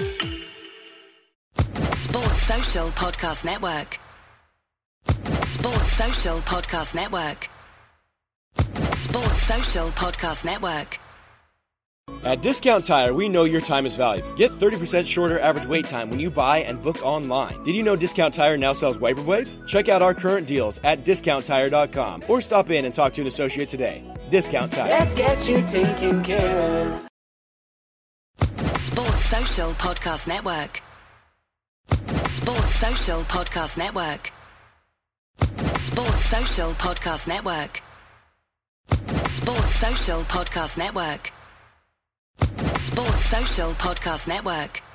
Sports Social Podcast Network. Sports Social Podcast Network. Sports Social Podcast Network. At Discount Tire, we know your time is valuable. Get thirty percent shorter average wait time when you buy and book online. Did you know Discount Tire now sells wiper blades? Check out our current deals at discount tire dot com or stop in and talk to an associate today. Discount Tire. Let's get you taken care of. Sports Social Podcast Network. Sports Social Podcast Network. Sports Social Podcast Network. Sports Social Podcast Network. Sports Social Podcast Network.